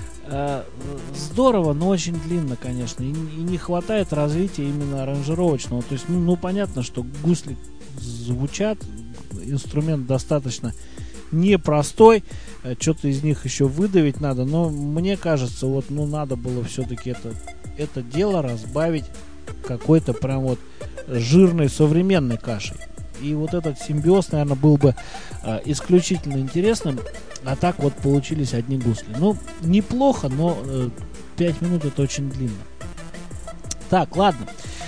S2: здорово, но очень длинно, конечно. И не хватает развития именно аранжировочного. То есть, ну понятно, что гусли звучат. Инструмент достаточно непростой. Что-то из них еще выдавить надо. Но мне кажется, вот, ну, надо было все-таки это дело разбавить какой-то прям вот жирной современной кашей. И вот этот симбиоз, наверное, был бы исключительно интересным. А так вот получились одни гусли. Ну, неплохо, но 5 минут это очень длинно. Так, ладно.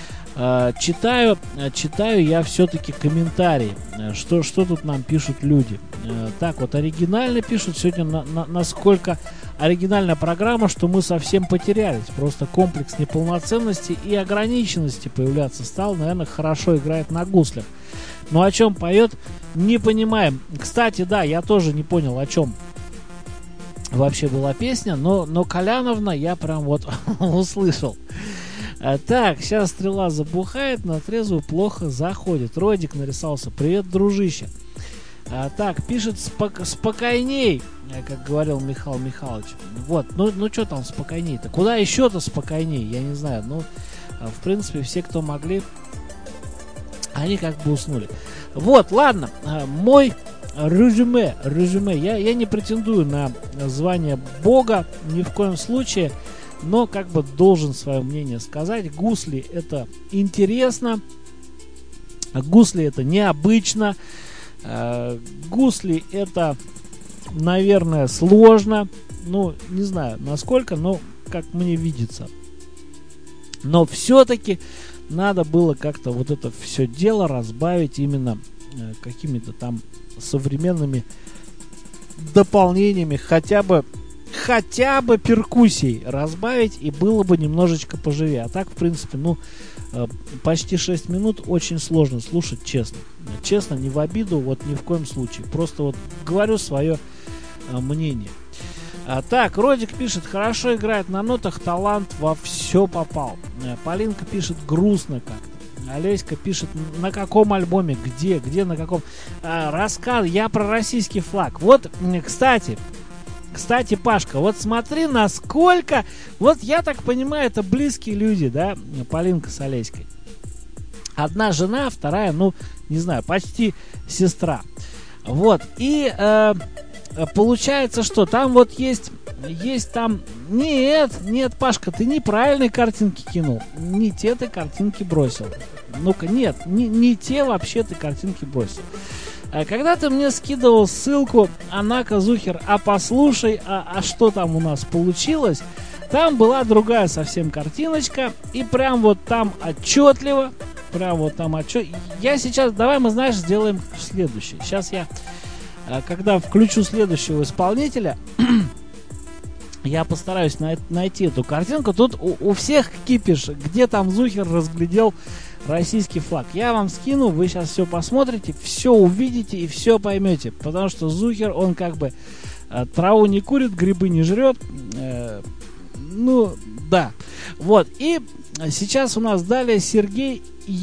S2: Читаю я все-таки комментарии. Что тут нам пишут люди? Так, вот оригинально пишут сегодня, насколько оригинальная программа, что мы совсем потерялись. Просто комплекс неполноценности и ограниченности появляться стал. Наверное, хорошо играет на гуслях. Но о чем поет, не понимаем. Кстати, да, я тоже не понял, о чем вообще была песня, но Коляновна я прям вот услышал. Так, сейчас стрела забухает, на трезвую плохо заходит. Родик нарисовался. Привет, дружище. Так, пишет спокойней, как говорил Михаил Михайлович. Вот, ну что там спокойней-то? Куда еще-то спокойней? Я не знаю. Ну, в принципе, все, кто могли, они как бы уснули. Вот, ладно. Мой резюме. Я не претендую на звание бога ни в коем случае. Но как бы должен свое мнение сказать. Гусли это интересно. Гусли это необычно. Гусли это, наверное, сложно. Ну, не знаю насколько, но как мне видится. Но все-таки надо было как-то вот это все дело разбавить именно какими-то там современными дополнениями, хотя бы перкуссией разбавить, и было бы немножечко поживее. А так, в принципе, ну, почти 6 минут очень сложно слушать, честно. Честно, не в обиду, вот ни в коем случае. Просто вот говорю свое мнение. Так, Родик пишет, хорошо играет на нотах, талант во все попал. Полинка пишет, грустно как-то. Олеська пишет, на каком альбоме, где, на каком. Рассказ, я про российский флаг. Вот, кстати, Пашка, вот смотри, насколько... Вот я так понимаю, это близкие люди, да, Полинка с Олеськой. Одна жена, вторая, ну, не знаю, почти сестра. Вот, и получается, что там вот есть там... Нет, Пашка, ты неправильные картинки кинул. Не те ты картинки бросил. Ну-ка, нет, не те вообще ты картинки бросил. Когда ты мне скидывал ссылку, Анака Зухер, а послушай, а что там у нас получилось, там была другая совсем картиночка, и прям вот там отчетливо, я сейчас, давай мы, знаешь, сделаем следующее. Сейчас я, когда включу следующего исполнителя, я постараюсь найти эту картинку. Тут у всех кипиш, где там Зухер разглядел российский флаг. Я вам скину, вы сейчас все посмотрите, все увидите и все поймете. Потому что Зухер, он как бы траву не курит, грибы не жрет. Ну, да. Вот. И сейчас у нас далее Сергей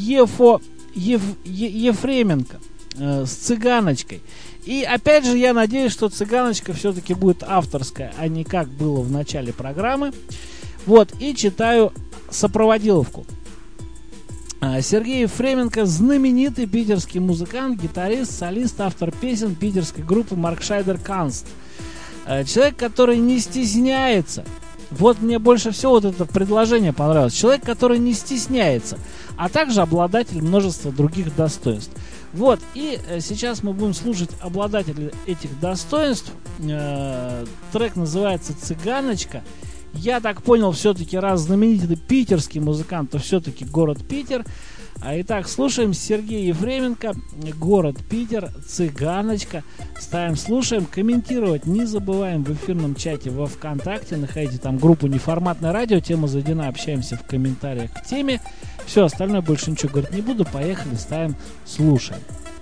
S2: Ефременко с «Цыганочкой». И опять же, я надеюсь, что «Цыганочка» все-таки будет авторская, а не как было в начале программы. Вот. И читаю сопроводиловку. Сергей Ефременко — знаменитый питерский музыкант, гитарист, солист, автор песен питерской группы Markscheider Kunst. Человек, который не стесняется. Вот мне больше всего вот это предложение понравилось. Человек, который не стесняется, а также обладатель множества других достоинств. Вот, и сейчас мы будем слушать обладателя этих достоинств. Трек называется «Цыганочка». Я так понял, все-таки раз знаменитый питерский музыкант, то все-таки город Питер. Итак, слушаем Сергея Ефременко, город Питер, «Цыганочка». Ставим, слушаем, комментировать не забываем в эфирном чате во ВКонтакте. Находите там группу «Неформатное радио», тема заведена, общаемся в комментариях к теме. Все, остальное больше ничего говорить не буду. Поехали, ставим, слушаем.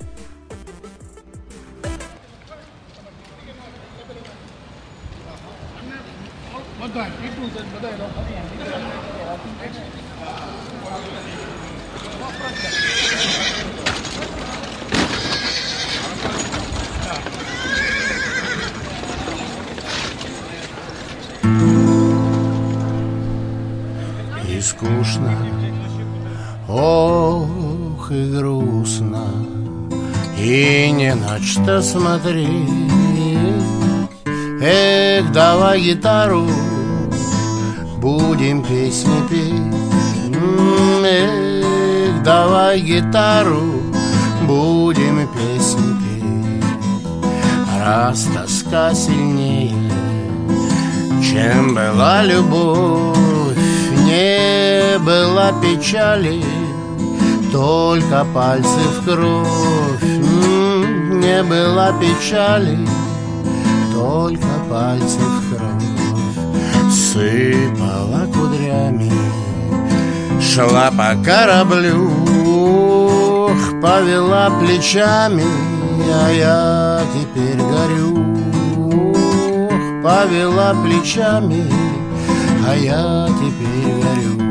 S11: И скучно, ох, и грустно, и не на что смотреть. Эх, давай гитару, будем песни петь. Эх, давай гитару, будем песни петь. Раз тоска сильнее, чем была любовь, не было печали, только пальцы в кровь. Не было печали, только пальцы в кровь. Сыпала кудрями, шла по кораблю, повела плечами, а я теперь горю. Повела плечами, а я теперь горю.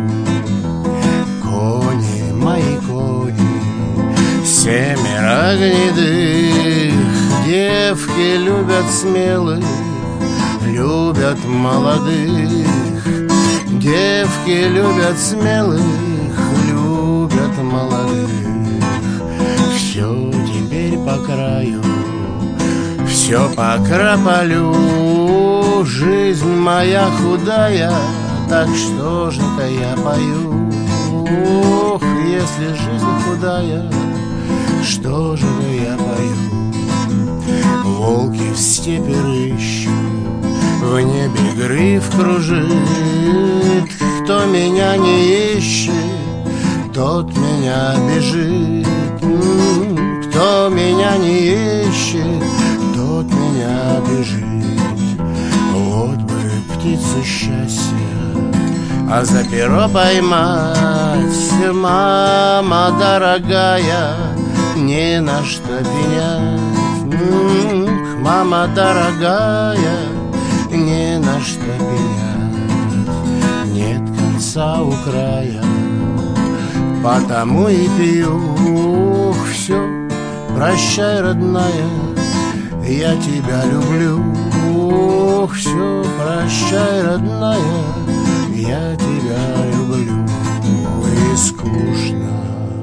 S11: Кони, мои кони, семеро гнедых, девки любят смелых, любят молодых. Девки любят смелых, любят молодых. Все теперь по краю, все по краполю. Жизнь моя худая, так что же-то я пою? Ох, если жизнь худая, что же я пою? Волки в степи рыщут, в небе гриф кружит. Кто меня не ищет, тот меня бежит. Кто меня не ищет, тот меня бежит. Вот бы птицу счастья, а за перо поймать. Мама дорогая, не на что пенять. Мама дорогая, не на что пенять. Нет конца у края, потому и пью. Все, прощай, родная, я тебя люблю. Все, прощай, родная, я тебя люблю. И скучно,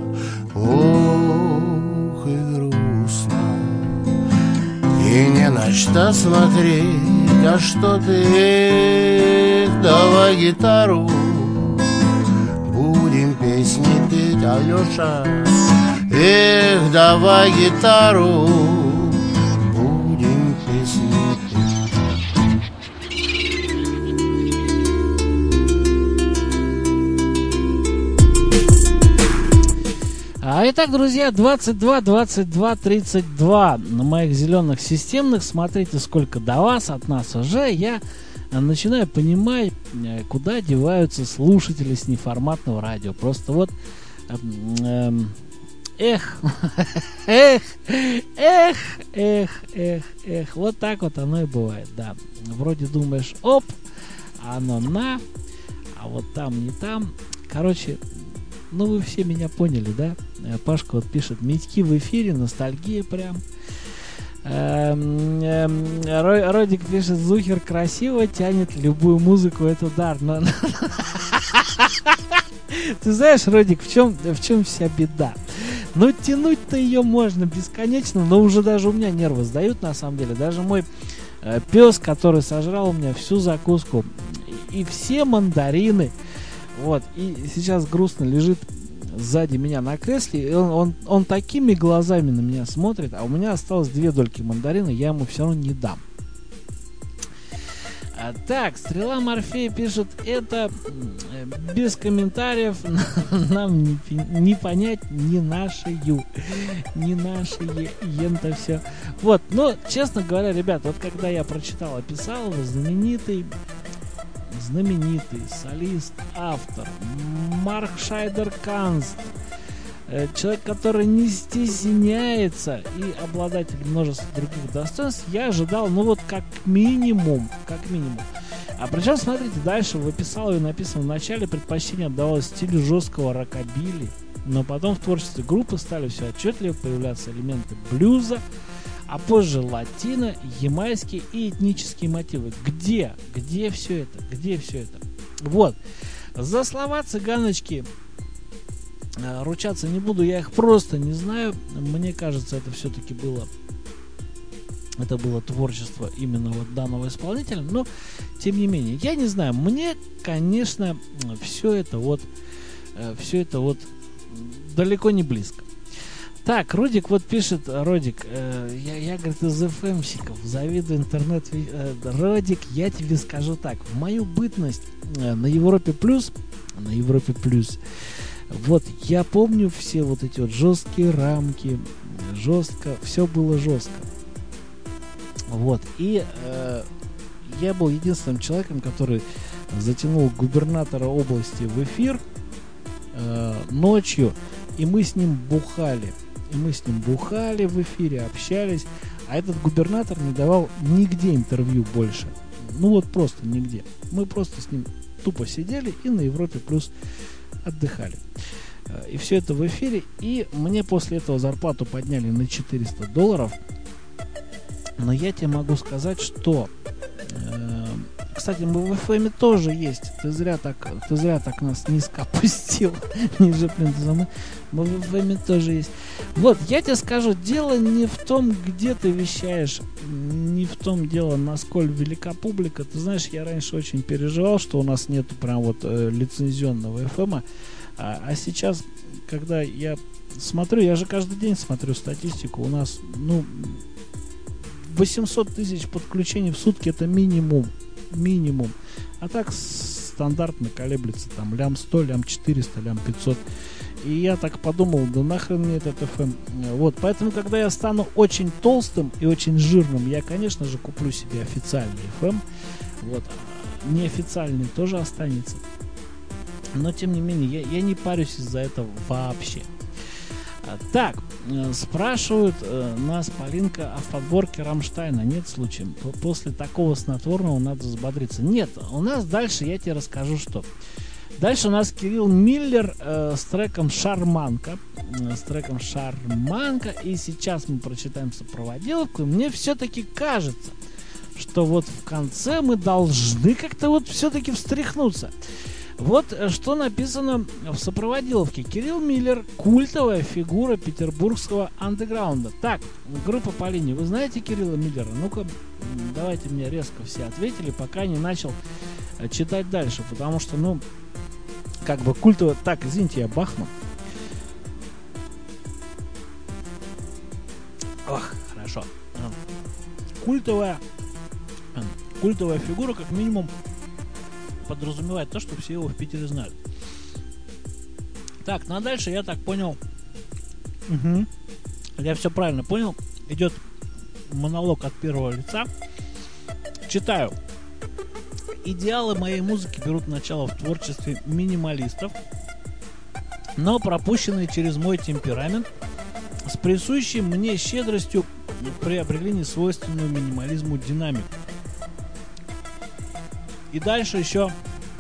S11: ох, и грустно, и не на что смотреть. А что ты, давай гитару, будем песни петь. Алеша, эх, давай гитару, будем песни петь.
S2: Итак, друзья, 22, 22, 32 на моих зеленых системных. Смотрите, сколько до вас, от нас уже. Я начинаю понимать, куда деваются слушатели с неформатного радио. Просто вот... Эх, вот так вот оно и бывает, да. Вроде думаешь, оп, оно на, а вот там не там. Короче, ну вы все меня поняли, да? Пашка вот пишет, Митьки в эфире, ностальгия прям. Родик пишет, Зухер красиво тянет любую музыку, это дар. Но... Ты знаешь, Родик, в чем вся беда? Ну, тянуть-то ее можно бесконечно, но уже даже у меня нервы сдают, на самом деле. Даже мой пес, который сожрал у меня всю закуску и все мандарины, вот, и сейчас грустно лежит сзади меня на кресле, и он такими глазами на меня смотрит, а у меня осталось 2 дольки мандарина, я ему все равно не дам. Так, Стрела Морфея пишет, это без комментариев, нам не понять ни нашею, ни наши ента все. Вот, но, честно говоря, ребят, вот когда я прочитал, описал его, знаменитый солист, автор Марк Шайдер Канст, человек, который не стесняется и обладатель множества других достоинств, я ожидал, ну вот как минимум. А причем, смотрите, дальше в описалове написано: в начале предпочтение отдавалось стилю жесткого рокобили, но потом в творчестве группы стали все отчетливо появляться элементы блюза, а позже латино, ямайские и этнические мотивы. Где все это? Где все это? Вот. За слова цыганочки ручаться не буду, я их просто не знаю. Мне кажется, это все-таки было творчество именно вот данного исполнителя. Но, тем не менее, я не знаю. Мне, конечно, все это вот далеко не близко. Так, Родик вот пишет, Родик, я говорит, из FM-щиков завидую интернет. Родик, я тебе скажу так, в мою бытность на Европе Плюс, вот, я помню все вот эти вот жесткие рамки, все было жестко. Вот, и я был единственным человеком, который затянул губернатора области в эфир ночью, и мы с ним бухали. В эфире, общались, а этот губернатор не давал нигде интервью больше. Ну вот просто нигде. Мы просто с ним тупо сидели и на Европе Плюс отдыхали. И все это в эфире. И мне после этого зарплату подняли на $400. Но я тебе могу сказать, что кстати, мы в FM тоже есть. Ты зря так нас низко опустил. Ниже плинтуса. Мы в FM тоже есть. Вот, я тебе скажу, дело не в том, где ты вещаешь, не в том дело, насколько велика публика. Ты знаешь, я раньше очень переживал, что у нас нету прям вот лицензионного FM. А сейчас, когда я смотрю, я же каждый день смотрю статистику, у нас, 800 тысяч подключений в сутки — это минимум. А так стандартно колеблется там лям 100, лям 400, лям 500. И я так подумал, да нахрен мне этот FM. Вот, поэтому, когда я стану очень толстым и очень жирным, я, конечно же, куплю себе официальный FM. Вот, неофициальный тоже останется. Но, тем не менее, я не парюсь из-за этого вообще. Так, спрашивают нас, Полинка, о подборке Рамштайна. Нет случая. После такого снотворного надо взбодриться. Нет, у нас дальше, я тебе расскажу, что. Дальше у нас Кирилл Миллер с треком «Шарманка». И сейчас мы прочитаем сопроводиловку. И мне все-таки кажется, что вот в конце мы должны как-то вот все-таки встряхнуться. Вот что написано в сопроводиловке. Кирилл Миллер — культовая фигура петербургского андеграунда. Так, группа по линии. Вы знаете Кирилла Миллера? Ну-ка, давайте мне резко все ответили, пока не начал читать дальше. Потому что, как бы культовая... Так, извините, я бахну. Ох, хорошо. Культовая фигура, как минимум, подразумевает то, что все его в Питере знают. Так, а дальше я так понял. Я все правильно понял. Идет монолог от первого лица. Читаю. Идеалы моей музыки берут начало в творчестве минималистов, но пропущенные через мой темперамент, с присущей мне щедростью приобрели несвойственную минимализму динамику. И дальше еще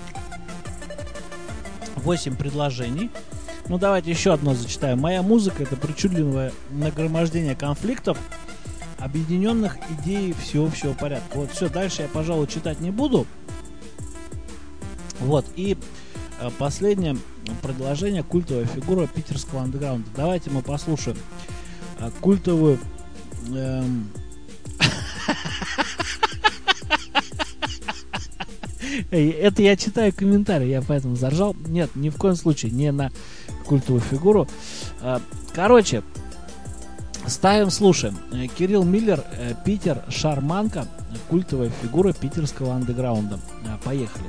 S2: 8 предложений. Давайте еще одно зачитаю. Моя музыка — это причудливое нагромождение конфликтов, объединенных идеей всеобщего порядка. Вот все, дальше я, пожалуй, читать не буду. Вот, и последнее предложение «Культовая фигура питерского андеграунда». Давайте мы послушаем культовую... Это я читаю комментарии, я поэтому заржал. Нет, ни в коем случае не на культовую фигуру. Короче, ставим, слушаем. Кирилл Миллер, Питер, Шарманка, культовая фигура питерского андеграунда. Поехали.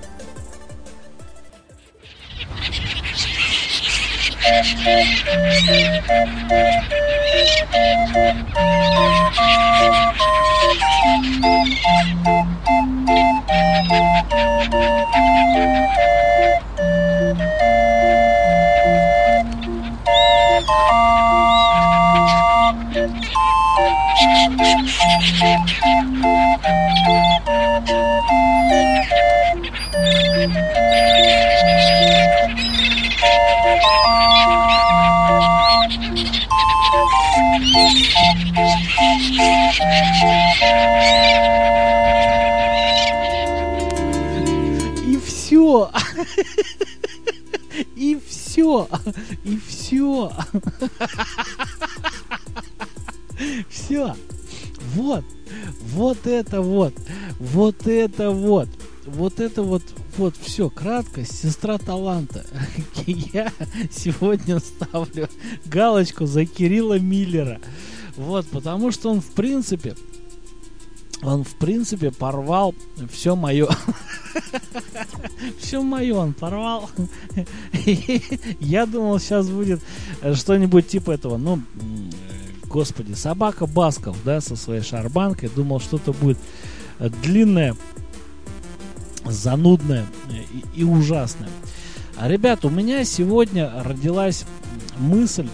S2: И все. И все. И все. Все. Вот. Вот это вот. Вот это вот. Вот это вот. Вот, все, краткость, сестра таланта. Я сегодня ставлю галочку за Кирилла Миллера. Вот, потому что он в принципе порвал все мое. Все мое он порвал. Я думал, сейчас будет что-нибудь типа этого, ну, господи, собака Басков, да, со своей шарманкой. Думал, что-то будет длинное, занудное и ужасное. А, ребят, у меня сегодня родилась мысль.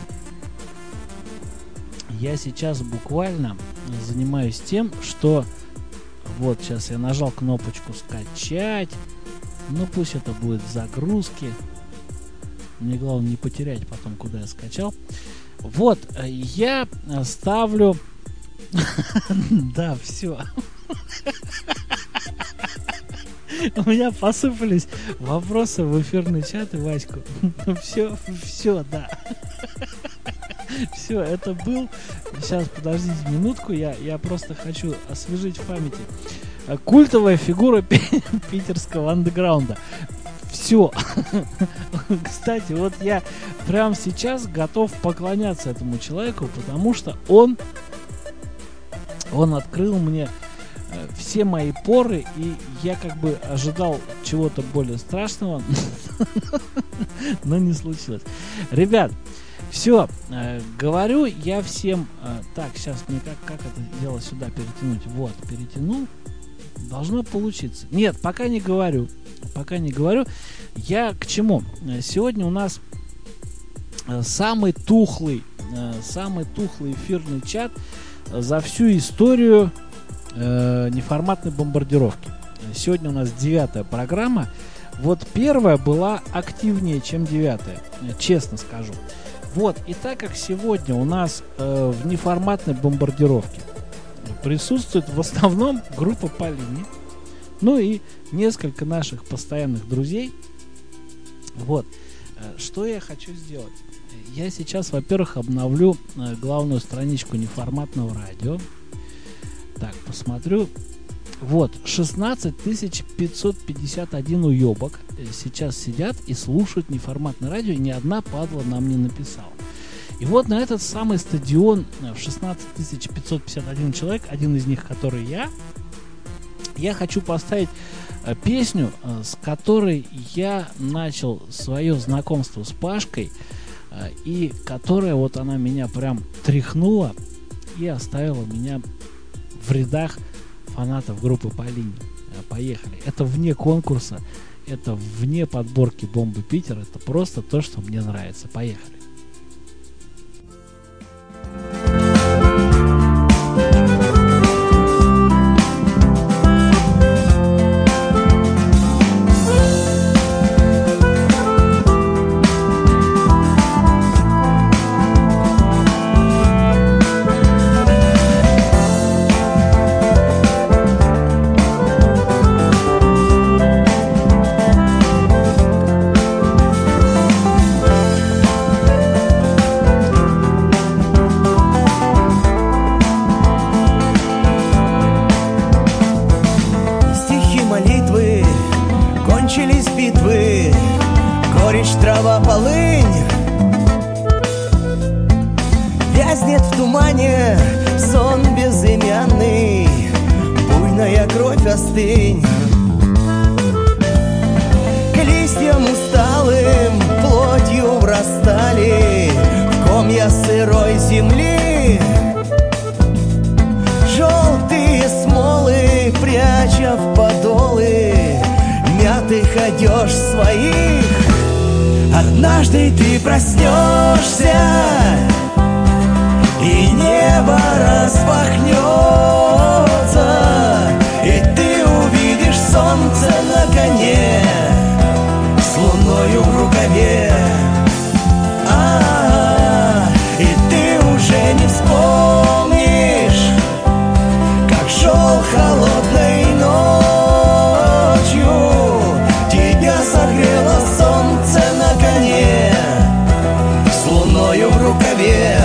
S2: Я сейчас буквально занимаюсь тем, что вот сейчас я нажал кнопочку скачать. Ну пусть это будет в загрузке. Мне главное не потерять потом, куда я скачал. Вот, я ставлю... Да, все. У меня посыпались вопросы в эфирный чат и Ваську. Все, да. Все, это был... Сейчас, подождите минутку, я просто хочу освежить в памяти. Культовая фигура питерского андеграунда. Все. Кстати, вот я прямо сейчас готов поклоняться этому человеку, потому что он открыл мне все мои поры, и я как бы ожидал чего-то более страшного, но не случилось. Ребят, все, говорю я всем... Так, сейчас мне как это дело сюда перетянуть? Вот, перетянул. Должно получиться. Нет, пока не говорю. Я к чему? Сегодня у нас самый тухлый эфирный чат за всю историю неформатной бомбардировки. Сегодня у нас 9-я программа. Вот первая была активнее, чем 9-я, честно скажу. Вот, и так как сегодня у нас в неформатной бомбардировке присутствует в основном группа Полини, ну и несколько наших постоянных друзей. Вот, что я хочу сделать? Я сейчас, во-первых, обновлю главную страничку неформатного радио. Так, посмотрю. Вот, 16 551 уебок сейчас сидят и слушают неформатное радио, и ни одна падла нам не написала. И вот на этот самый стадион в 16 551 человек, один из них, который я хочу поставить песню, с которой я начал свое знакомство с Пашкой, и которая вот она меня прям тряхнула и оставила меня в рядах фанатов группы Полини. Поехали. Это вне конкурса, это вне подборки Бомбы Питер, это просто то, что мне нравится. Поехали.
S7: в тумане сон безымянный, буйная кровь остынь. К листьям усталым плотью врастали в комья сырой земли. Желтые смолы, пряча в подолы мятых одежд своих. Однажды ты проснешься, и небо распахнется, и ты увидишь солнце на коне с луною в рукаве. И ты уже не вспомнишь, как шел холодной ночью, тебя согрело солнце на коне с луною в рукаве.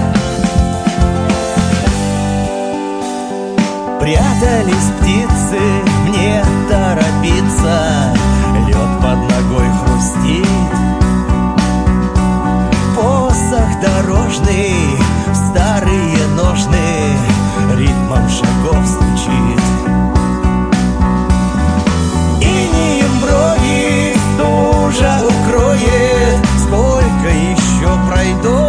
S7: Прятались птицы, мне торопиться, лед под ногой хрустит. Посох дорожный, старые ножны, ритмом шагов стучит. Инеем брови стужа укроет, сколько еще пройду.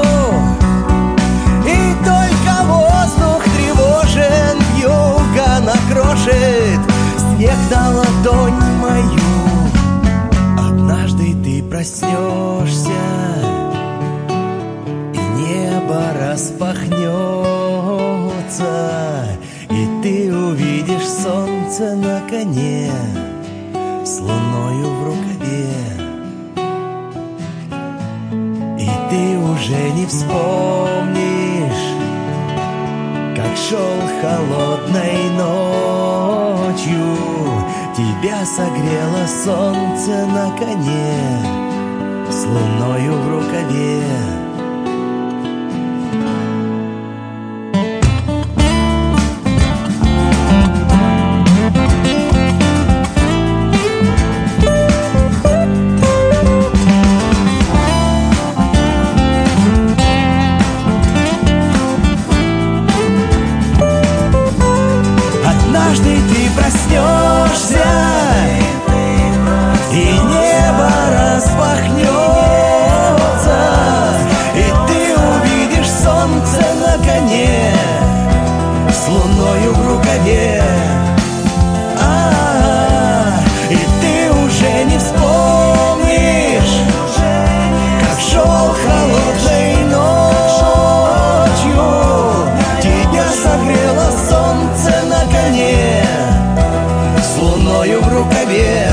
S7: И только воздух тревожен, вьюга накрошит снег на ладонь мою. Однажды ты проснешься, и небо распахнется, и ты увидишь солнце на коне с луною в рукаве. И ты уже не вспомнишь, как шел холодной ночью, тебя согрело солнце на коне с луною в рукаве. Однажды ты проснешься, и небо распахнется, и ты увидишь солнце на коне с луною в рукаве. И ты уже не вспомнишь, как шел холодной ночью, тебя согрело солнце на коне с луною в рукаве.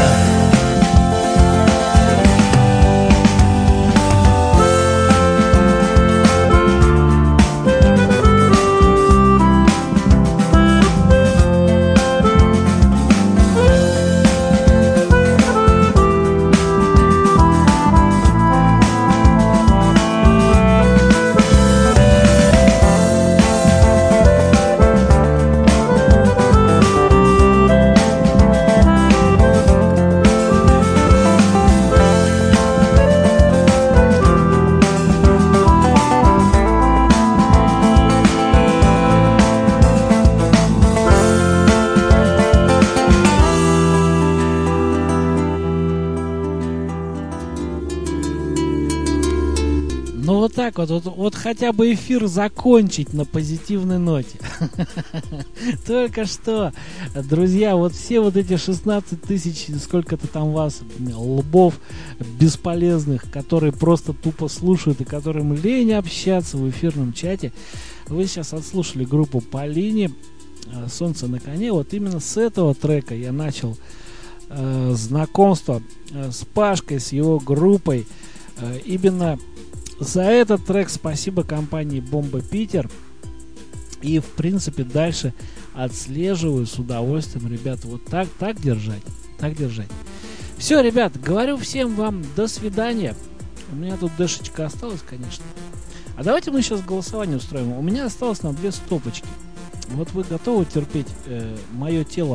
S2: Ну вот так вот хотя бы эфир закончить на позитивной ноте. Только что, друзья, вот все вот эти 16 тысяч, сколько-то там вас, лбов бесполезных, которые просто тупо слушают и которым лень общаться в эфирном чате, вы сейчас отслушали группу Полини, «Солнце на коне». Вот именно с этого трека я начал знакомство с Пашкой, с его группой. Именно за этот трек спасибо компании Бомба Питер. И в принципе дальше отслеживаю с удовольствием, ребята. Вот так держать. Так держать. Все, ребят, говорю всем вам до свидания. У меня тут дэшечка осталась, конечно. А давайте мы сейчас голосование устроим. У меня осталось на 2 стопочки. Вот вы готовы терпеть мое тело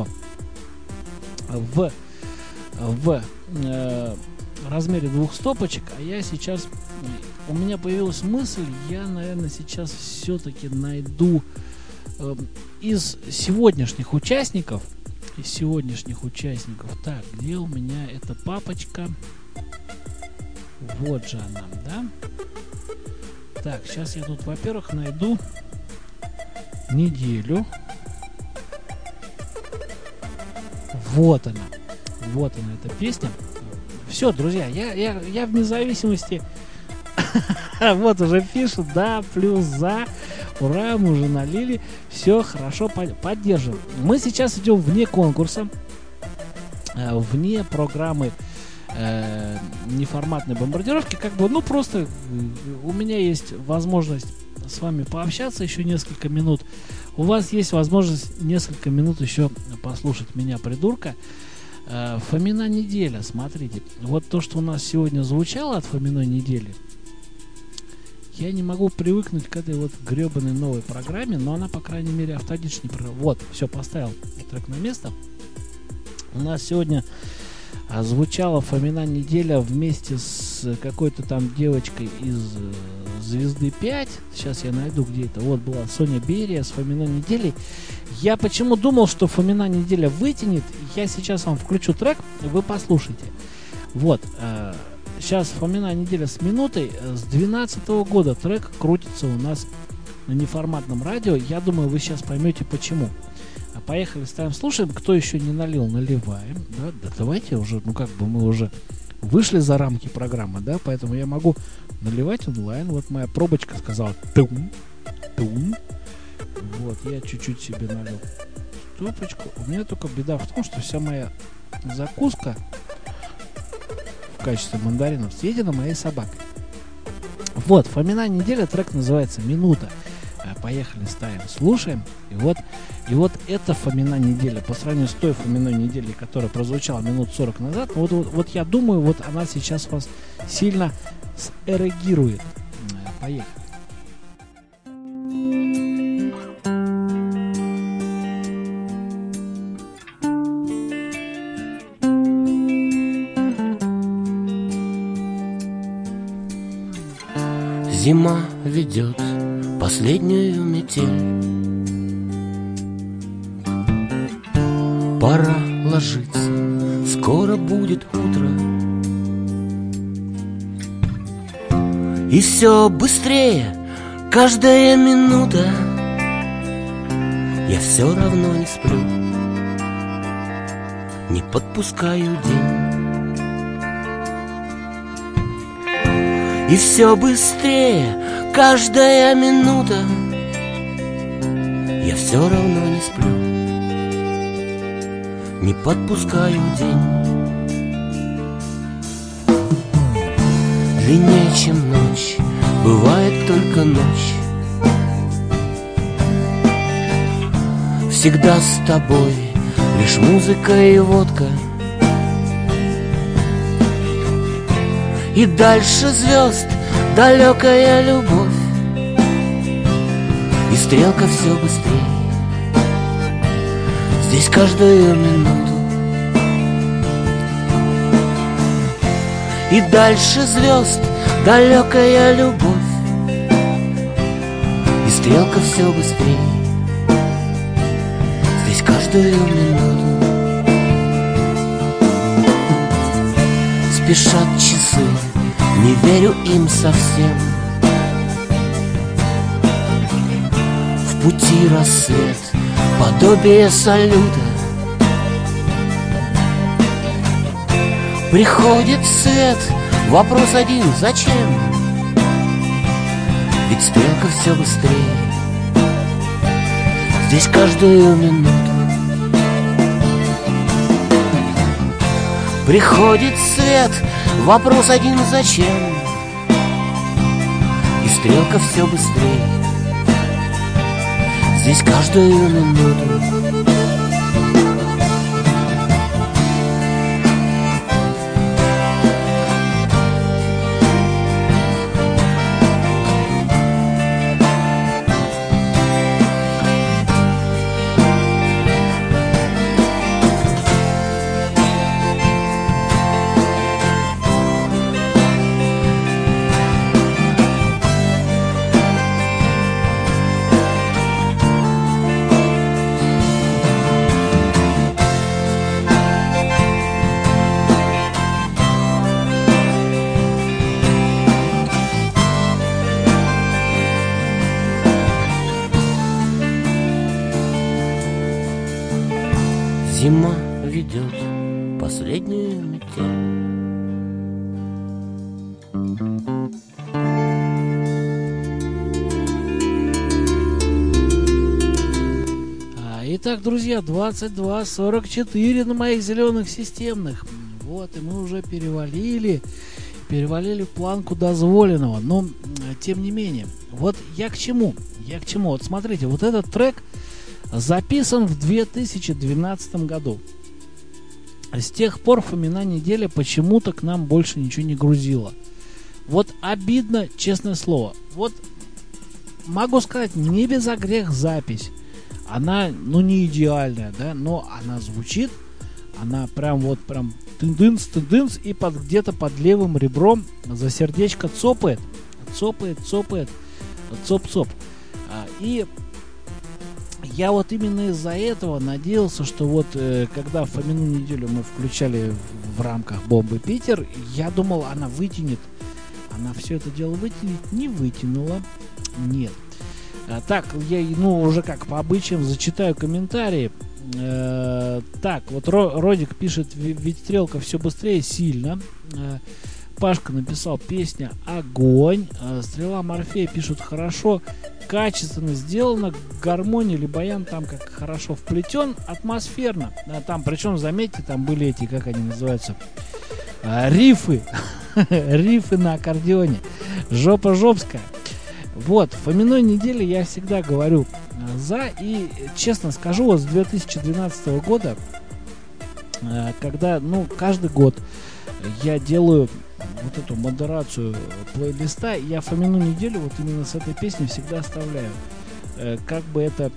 S2: в размере 2 стопочек, а я сейчас у меня появилась мысль, я, наверное, сейчас все-таки найду из сегодняшних участников. Так, где у меня эта папочка? Вот же она, да? Так, сейчас я тут, во-первых, найду неделю. Вот она, эта песня. Все, друзья, я вне зависимости. Вот уже пишут, да, плюс за. Ура, мы уже налили. Все, хорошо, поддержим. Мы сейчас идем вне конкурса, вне программы неформатной бомбардировки. Как бы, ну, просто у меня есть возможность с вами пообщаться еще несколько минут. У вас есть возможность несколько минут еще послушать меня, придурка. Фомина неделя, смотрите. Вот то, что у нас сегодня звучало от Фоминой недели, я не могу привыкнуть к этой вот гребаной новой программе, но она, по крайней мере, автодичная программа. Вот, все, поставил трек на место. У нас сегодня звучала Фомина неделя вместе с какой-то там девочкой из Звезды 5. Сейчас я найду, где это. Вот была Соня Берия с Фоминой неделей. Я почему думал, что Фомина неделя вытянет. Я сейчас вам включу трек, вы послушайте. Вот. Сейчас Фомина неделя с минутой. С 2012 года трек крутится у нас на неформатном радио. Я думаю, вы сейчас поймете почему. Поехали, ставим, слушаем. Кто еще не налил, наливаем. Да, давайте уже, ну как бы мы уже вышли за рамки программы, да, поэтому я могу наливать онлайн. Вот моя пробочка сказала тум. Вот, я чуть-чуть себе налил стопочку. У меня только беда в том, что вся моя закуска в качестве мандаринов съедена моей собакой. Вот, Фомина неделя, трек называется «Минута». Поехали, ставим, слушаем. И вот эта Фомина неделя по сравнению с той Фоминой неделей, которая прозвучала минут 40 назад, вот я думаю, вот она сейчас вас сильно сэрегирует. Поехали.
S11: Зима ведет последнюю метель. Пора ложиться, скоро будет утро. И все быстрее, каждая минута. Я все равно не сплю, не подпускаю день. И все быстрее, каждая минута. Я все равно не сплю, не подпускаю день. Длиннее, чем ночь, бывает только ночь. Всегда с тобой лишь музыка и водка. И дальше звезд далекая любовь. И стрелка все быстрее, здесь каждую минуту. И дальше звезд далекая любовь. И стрелка все быстрее, здесь каждую минуту. Спешат часы, не верю им совсем. В пути рассвет, подобие салюта. Приходит свет, вопрос один: зачем? Ведь стрелка все быстрее, здесь каждую минуту. Приходит свет, вопрос один: зачем? И стрелка все быстрее, здесь каждую минуту. Зима ведет последнюю метель.
S2: Итак, друзья, 22:44 на моих зеленых системных. Вот, и мы уже перевалили планку дозволенного. Но, тем не менее, вот я к чему? Вот смотрите, вот этот трек записан в 2012 году. С тех пор Фомина неделя почему-то к нам больше ничего не грузила. Вот обидно, честное слово. Вот могу сказать, не без грех запись. Она, не идеальная, да, но она звучит. Она прям тындынц, и где-то под левым ребром за сердечко цопает. Цоп-цоп. И я вот именно из-за этого надеялся, что вот когда Фомину неделю мы включали в рамках «Бомбы Питер», я думал, она вытянет. Она все это дело вытянет. Не вытянула. Нет. Так, я уже как по обычаям зачитаю комментарии. Так, вот Родик пишет: ведь стрелка все быстрее, сильно. Пашка написал: песня огонь. Стрела Морфея пишут: хорошо, качественно сделано, гармония или баян там как хорошо вплетен, атмосферно. Там, причем, заметьте, там были эти, как они называются, рифы. Рифы на аккордеоне. Жопа жопская. Вот, Фоминой неделе я всегда говорю за, и честно скажу, вот с 2012 года, когда, каждый год я делаю вот эту модерацию плейлиста, я Фомину неделю вот именно с этой песней всегда оставляю. Как бы это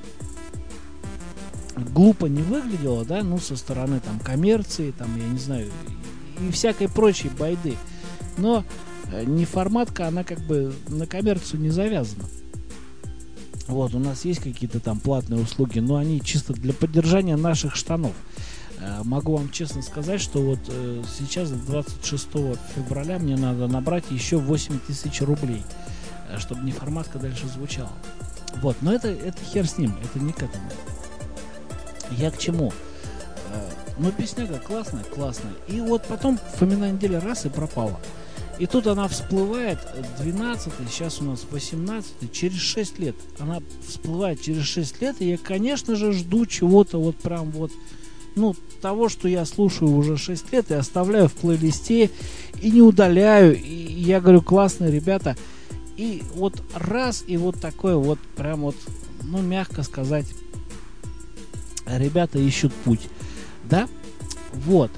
S2: глупо не выглядело, да, со стороны там коммерции, там, я не знаю, и всякой прочей байды, но неформатка, она как бы на коммерцию не завязана. Вот, у нас есть какие-то там платные услуги, но они чисто для поддержания наших штанов. Могу вам честно сказать, что вот сейчас, 26 февраля, мне надо набрать еще 8000 рублей, чтобы неформатка дальше звучала. Вот, но это хер с ним, это не к этому. Я к чему? Песняга классная. И вот потом Фомина неделя раз и пропала. И тут она всплывает 12-й, сейчас у нас 18-й, через 6 лет. Она всплывает через 6 лет, и я, конечно же, жду чего-то вот прям вот, того, что я слушаю уже 6 лет и оставляю в плейлисте, и не удаляю. И я говорю: классные ребята. И вот раз, и вот такое вот прям вот, мягко сказать, ребята ищут путь. Да? Вот.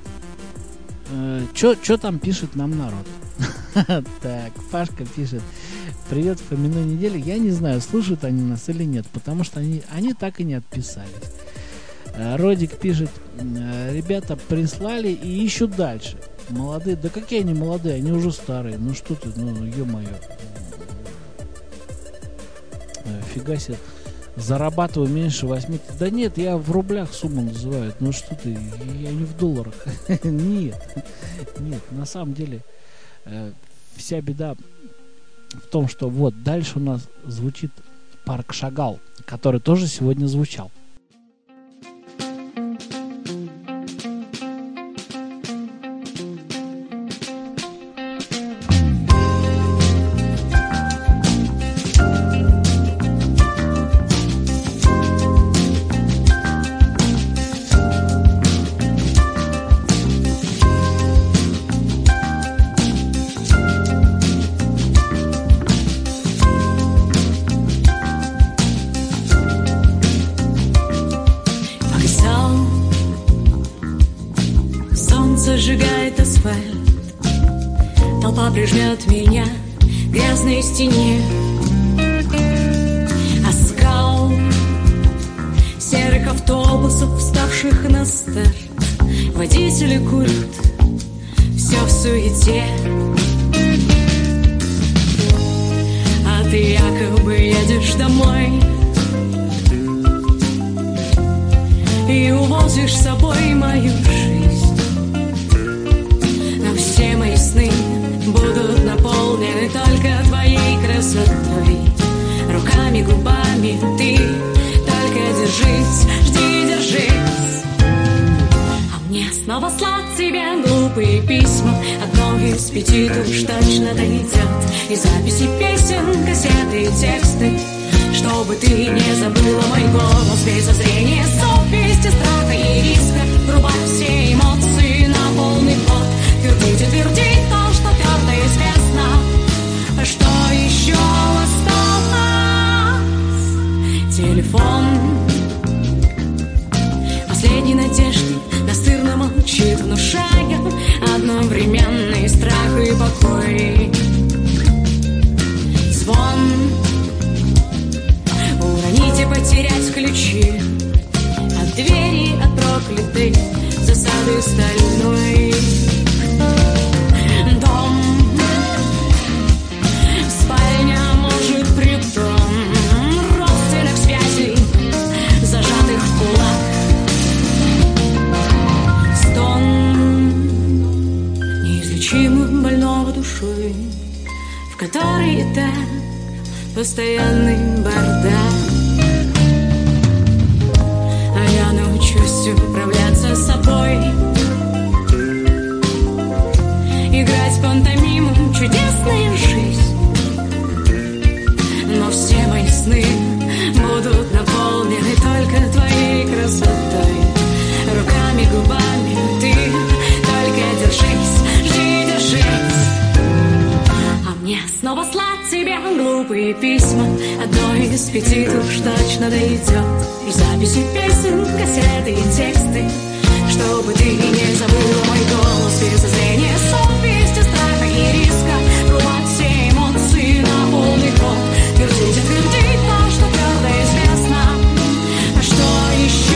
S2: Чё там пишет нам народ? Так, Пашка пишет: привет, Фоминой неделе. Я не знаю, слушают они нас или нет, потому что они так и не отписались. Родик пишет: ребята прислали и ищут дальше. Молодые, да какие они молодые, они уже старые. Ну что ты, ё-моё. Фига себе. Зарабатываю меньше 8. Да нет, я в рублях сумму называю. Ну что ты, я не в долларах. Нет, на самом деле вся беда в том, что вот дальше у нас звучит Парк Шагал, который тоже сегодня звучал.
S4: Сжигает асфальт, толпа прижмет меня к грязной стене. Оскал серых автобусов, вставших на старт. Водители курят, все в суете. А ты якобы едешь домой и увозишь с собой мою жизнь. Все мои сны будут наполнены только твоей красотой. Руками, губами ты только держись, жди, держись. послать тебе глупые письма. Одно из 5 уж точно дойдет. И записи песен, кассеты и тексты, чтобы ты не забыла мой голос. Без зазрения совести, страха и риска, врубать все эмоции на полный ход. Твердить и твердить то, что твердо известно. Что еще осталось? Телефон последней надежды настырно молчит, внушая одновременно и страх, и покой. Звон уронить и потерять ключи от двери, от проклятой засады стальной. Дом, спальня, может, притом родственных связей, зажатых в кулак. Стон неизлечимо больного душой, в которой и так постоянный бардак. А я научусь управляться собой, играть пантомиму, чудесная жизнь. Но все мои сны будут наполнены только твоей красотой. Руками, губами ты только держись, жди, держись. А мне снова слать тебе глупые письма. Одно из 5 уж точно дойдет. И записи песен, кассеты и тексты, чтобы ты не забыла мой голос. Без зазрения совести, страха и риска, врубать все эмоции на полный ход. Твердить и твердить то, что твердо известно. А что еще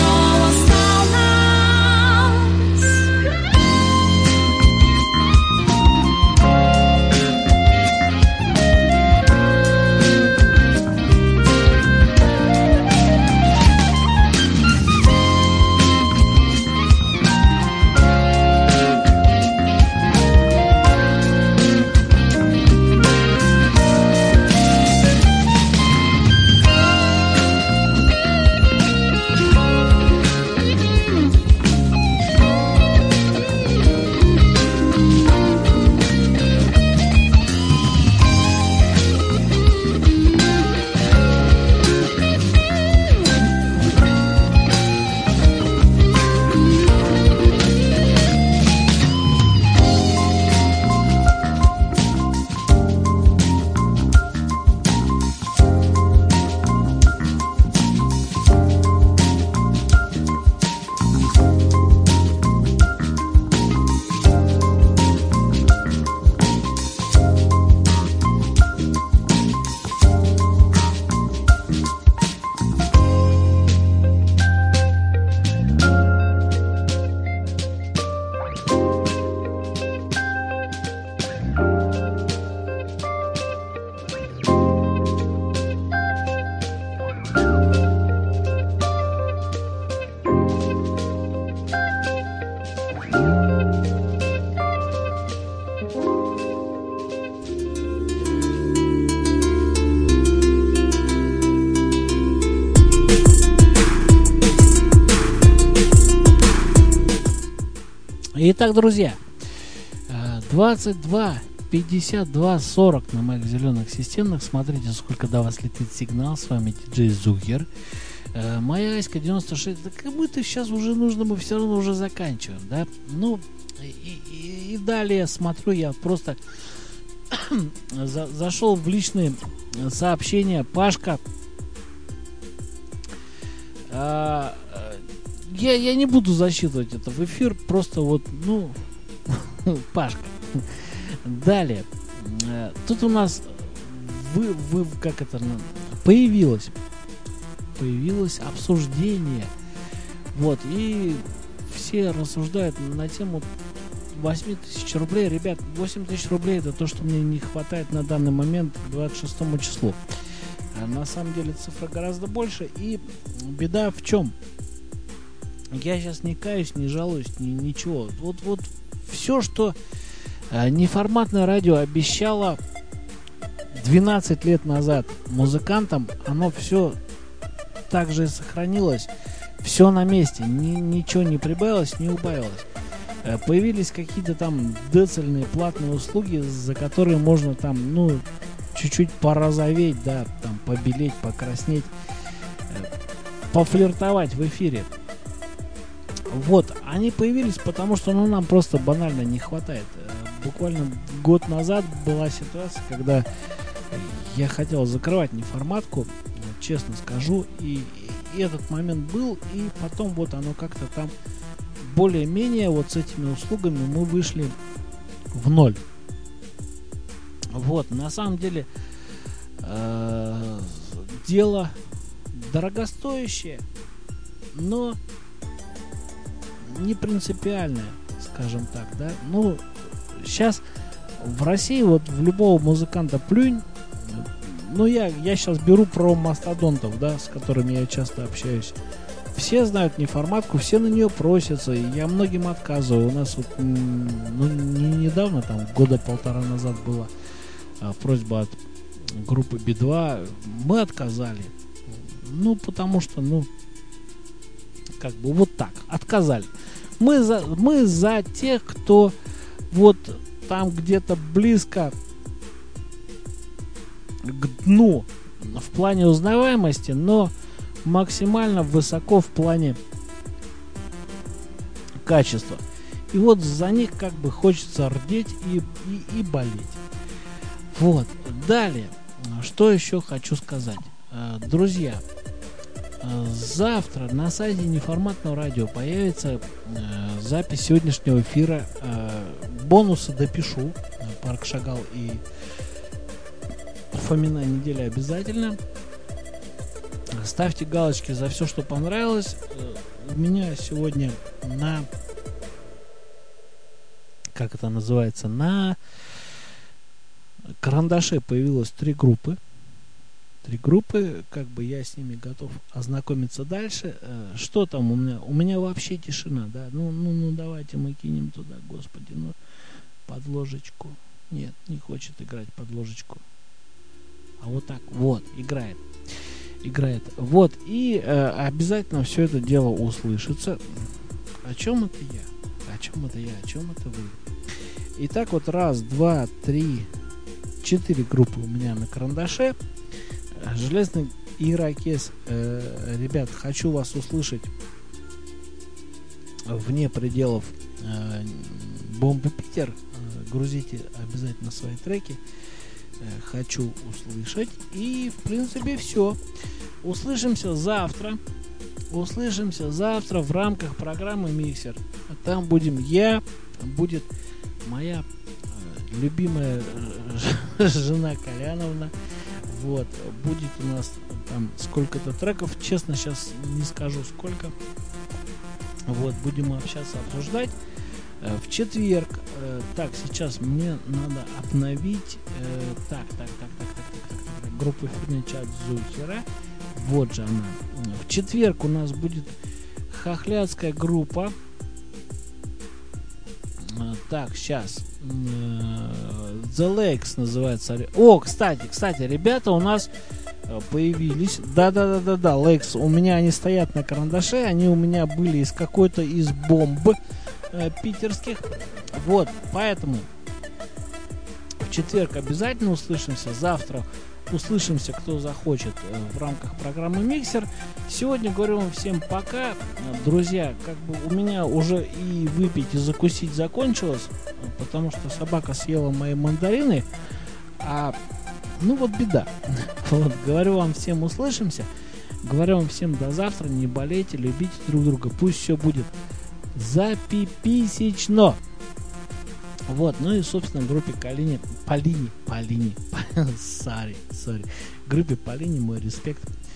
S2: Итак, друзья, 22 52 40 на моих зеленых системных. Смотрите, сколько до вас летит сигнал. С вами диджей Зухер. Моя Аська 96. Да как будто сейчас уже нужно, мы все равно уже заканчиваем, да? Ну, и далее смотрю, я просто зашел в личные сообщения. Пашка, я не буду засчитывать это в эфир, просто вот, ну, Пашка. Далее, тут у нас появилось обсуждение, вот, и все рассуждают на тему 8 тысяч рублей. Ребят, 8 тысяч рублей — это то, что мне не хватает на данный момент к 26 числу. А на самом деле цифра гораздо больше, и беда в чем? Я сейчас не каюсь, не жалуюсь, ничего. Вот все, что неформатное радио обещало 12 лет назад музыкантам, оно все так же и сохранилось. Все на месте. Ничего не прибавилось, не убавилось. Появились какие-то там децельные платные услуги, за которые можно там, ну, чуть-чуть порозоветь, да, там побелеть, покраснеть, пофлиртовать в эфире. Вот, они появились, потому что, ну, нам просто банально не хватает. Буквально год назад была ситуация, когда я хотел закрывать неформатку, честно скажу, и этот момент был, и потом вот оно как-то там более-менее вот с этими услугами мы вышли в ноль. Вот, на самом деле дело дорогостоящее, но не принципиальное, скажем так, да. Ну, сейчас в России вот в любого музыканта плюнь. Ну, я сейчас беру про мастодонтов, да, с которыми я часто общаюсь. Все знают неформатку, все на нее просятся, и я многим отказываю. У нас вот, ну, недавно, там, года полтора назад была просьба от группы Би-2, мы отказали. Ну, потому что, ну, как бы вот так, отказали. Мы за тех, кто вот там где-то близко к дну в плане узнаваемости, но максимально высоко в плане качества. И вот за них как бы хочется рдеть и болеть. Вот. Далее, что еще хочу сказать. Друзья, завтра на сайте Неформатного радио появится запись сегодняшнего эфира. Бонусы допишу. Парк Шагал и Фомина неделя обязательно. Ставьте галочки за все, что понравилось. У меня сегодня на... Как это называется? На карандаше появилось 3 группы. 3 группы, как бы я с ними готов ознакомиться дальше. Что там у меня? У меня вообще тишина, да? Ну, давайте мы кинем туда, господи, ну, подложечку. Нет, не хочет играть подложечку. А вот так, вот, играет. Вот, и обязательно все это дело услышится. О чем это я? О чем это вы? Итак, вот 1, 2, 3, 4 группы у меня на карандаше. Железный ирокез. Ребят, хочу вас услышать вне пределов Бомбы Питер. Грузите обязательно свои треки. Хочу услышать. И в принципе все. Услышимся завтра в рамках программы Миксер. Там будем я, будет моя любимая жена Коляновна. Вот, будет у нас там сколько-то треков, честно сейчас не скажу сколько. Вот, будем общаться, обсуждать. В четверг, так, сейчас мне надо обновить, так, группа Ферничат Зухера, вот же она. В четверг у нас будет хохлядская группа. Так, сейчас. The Lakes называется. О, кстати, ребята у нас появились. Да, Lakes. У меня они стоят на карандаше. Они у меня были из какой-то из бомб питерских. Вот, поэтому в четверг обязательно услышимся. Завтра услышимся, кто захочет, в рамках программы Миксер. Сегодня говорю вам всем пока. Друзья, как бы у меня уже и выпить, и закусить закончилось, потому что собака съела мои мандарины. Ну вот беда. Вот, говорю вам всем услышимся. Говорю вам всем до завтра. Не болейте, любите друг друга. Пусть все будет запиписечно. Вот, ну и, собственно, группе Полини, группе Полини мой респект.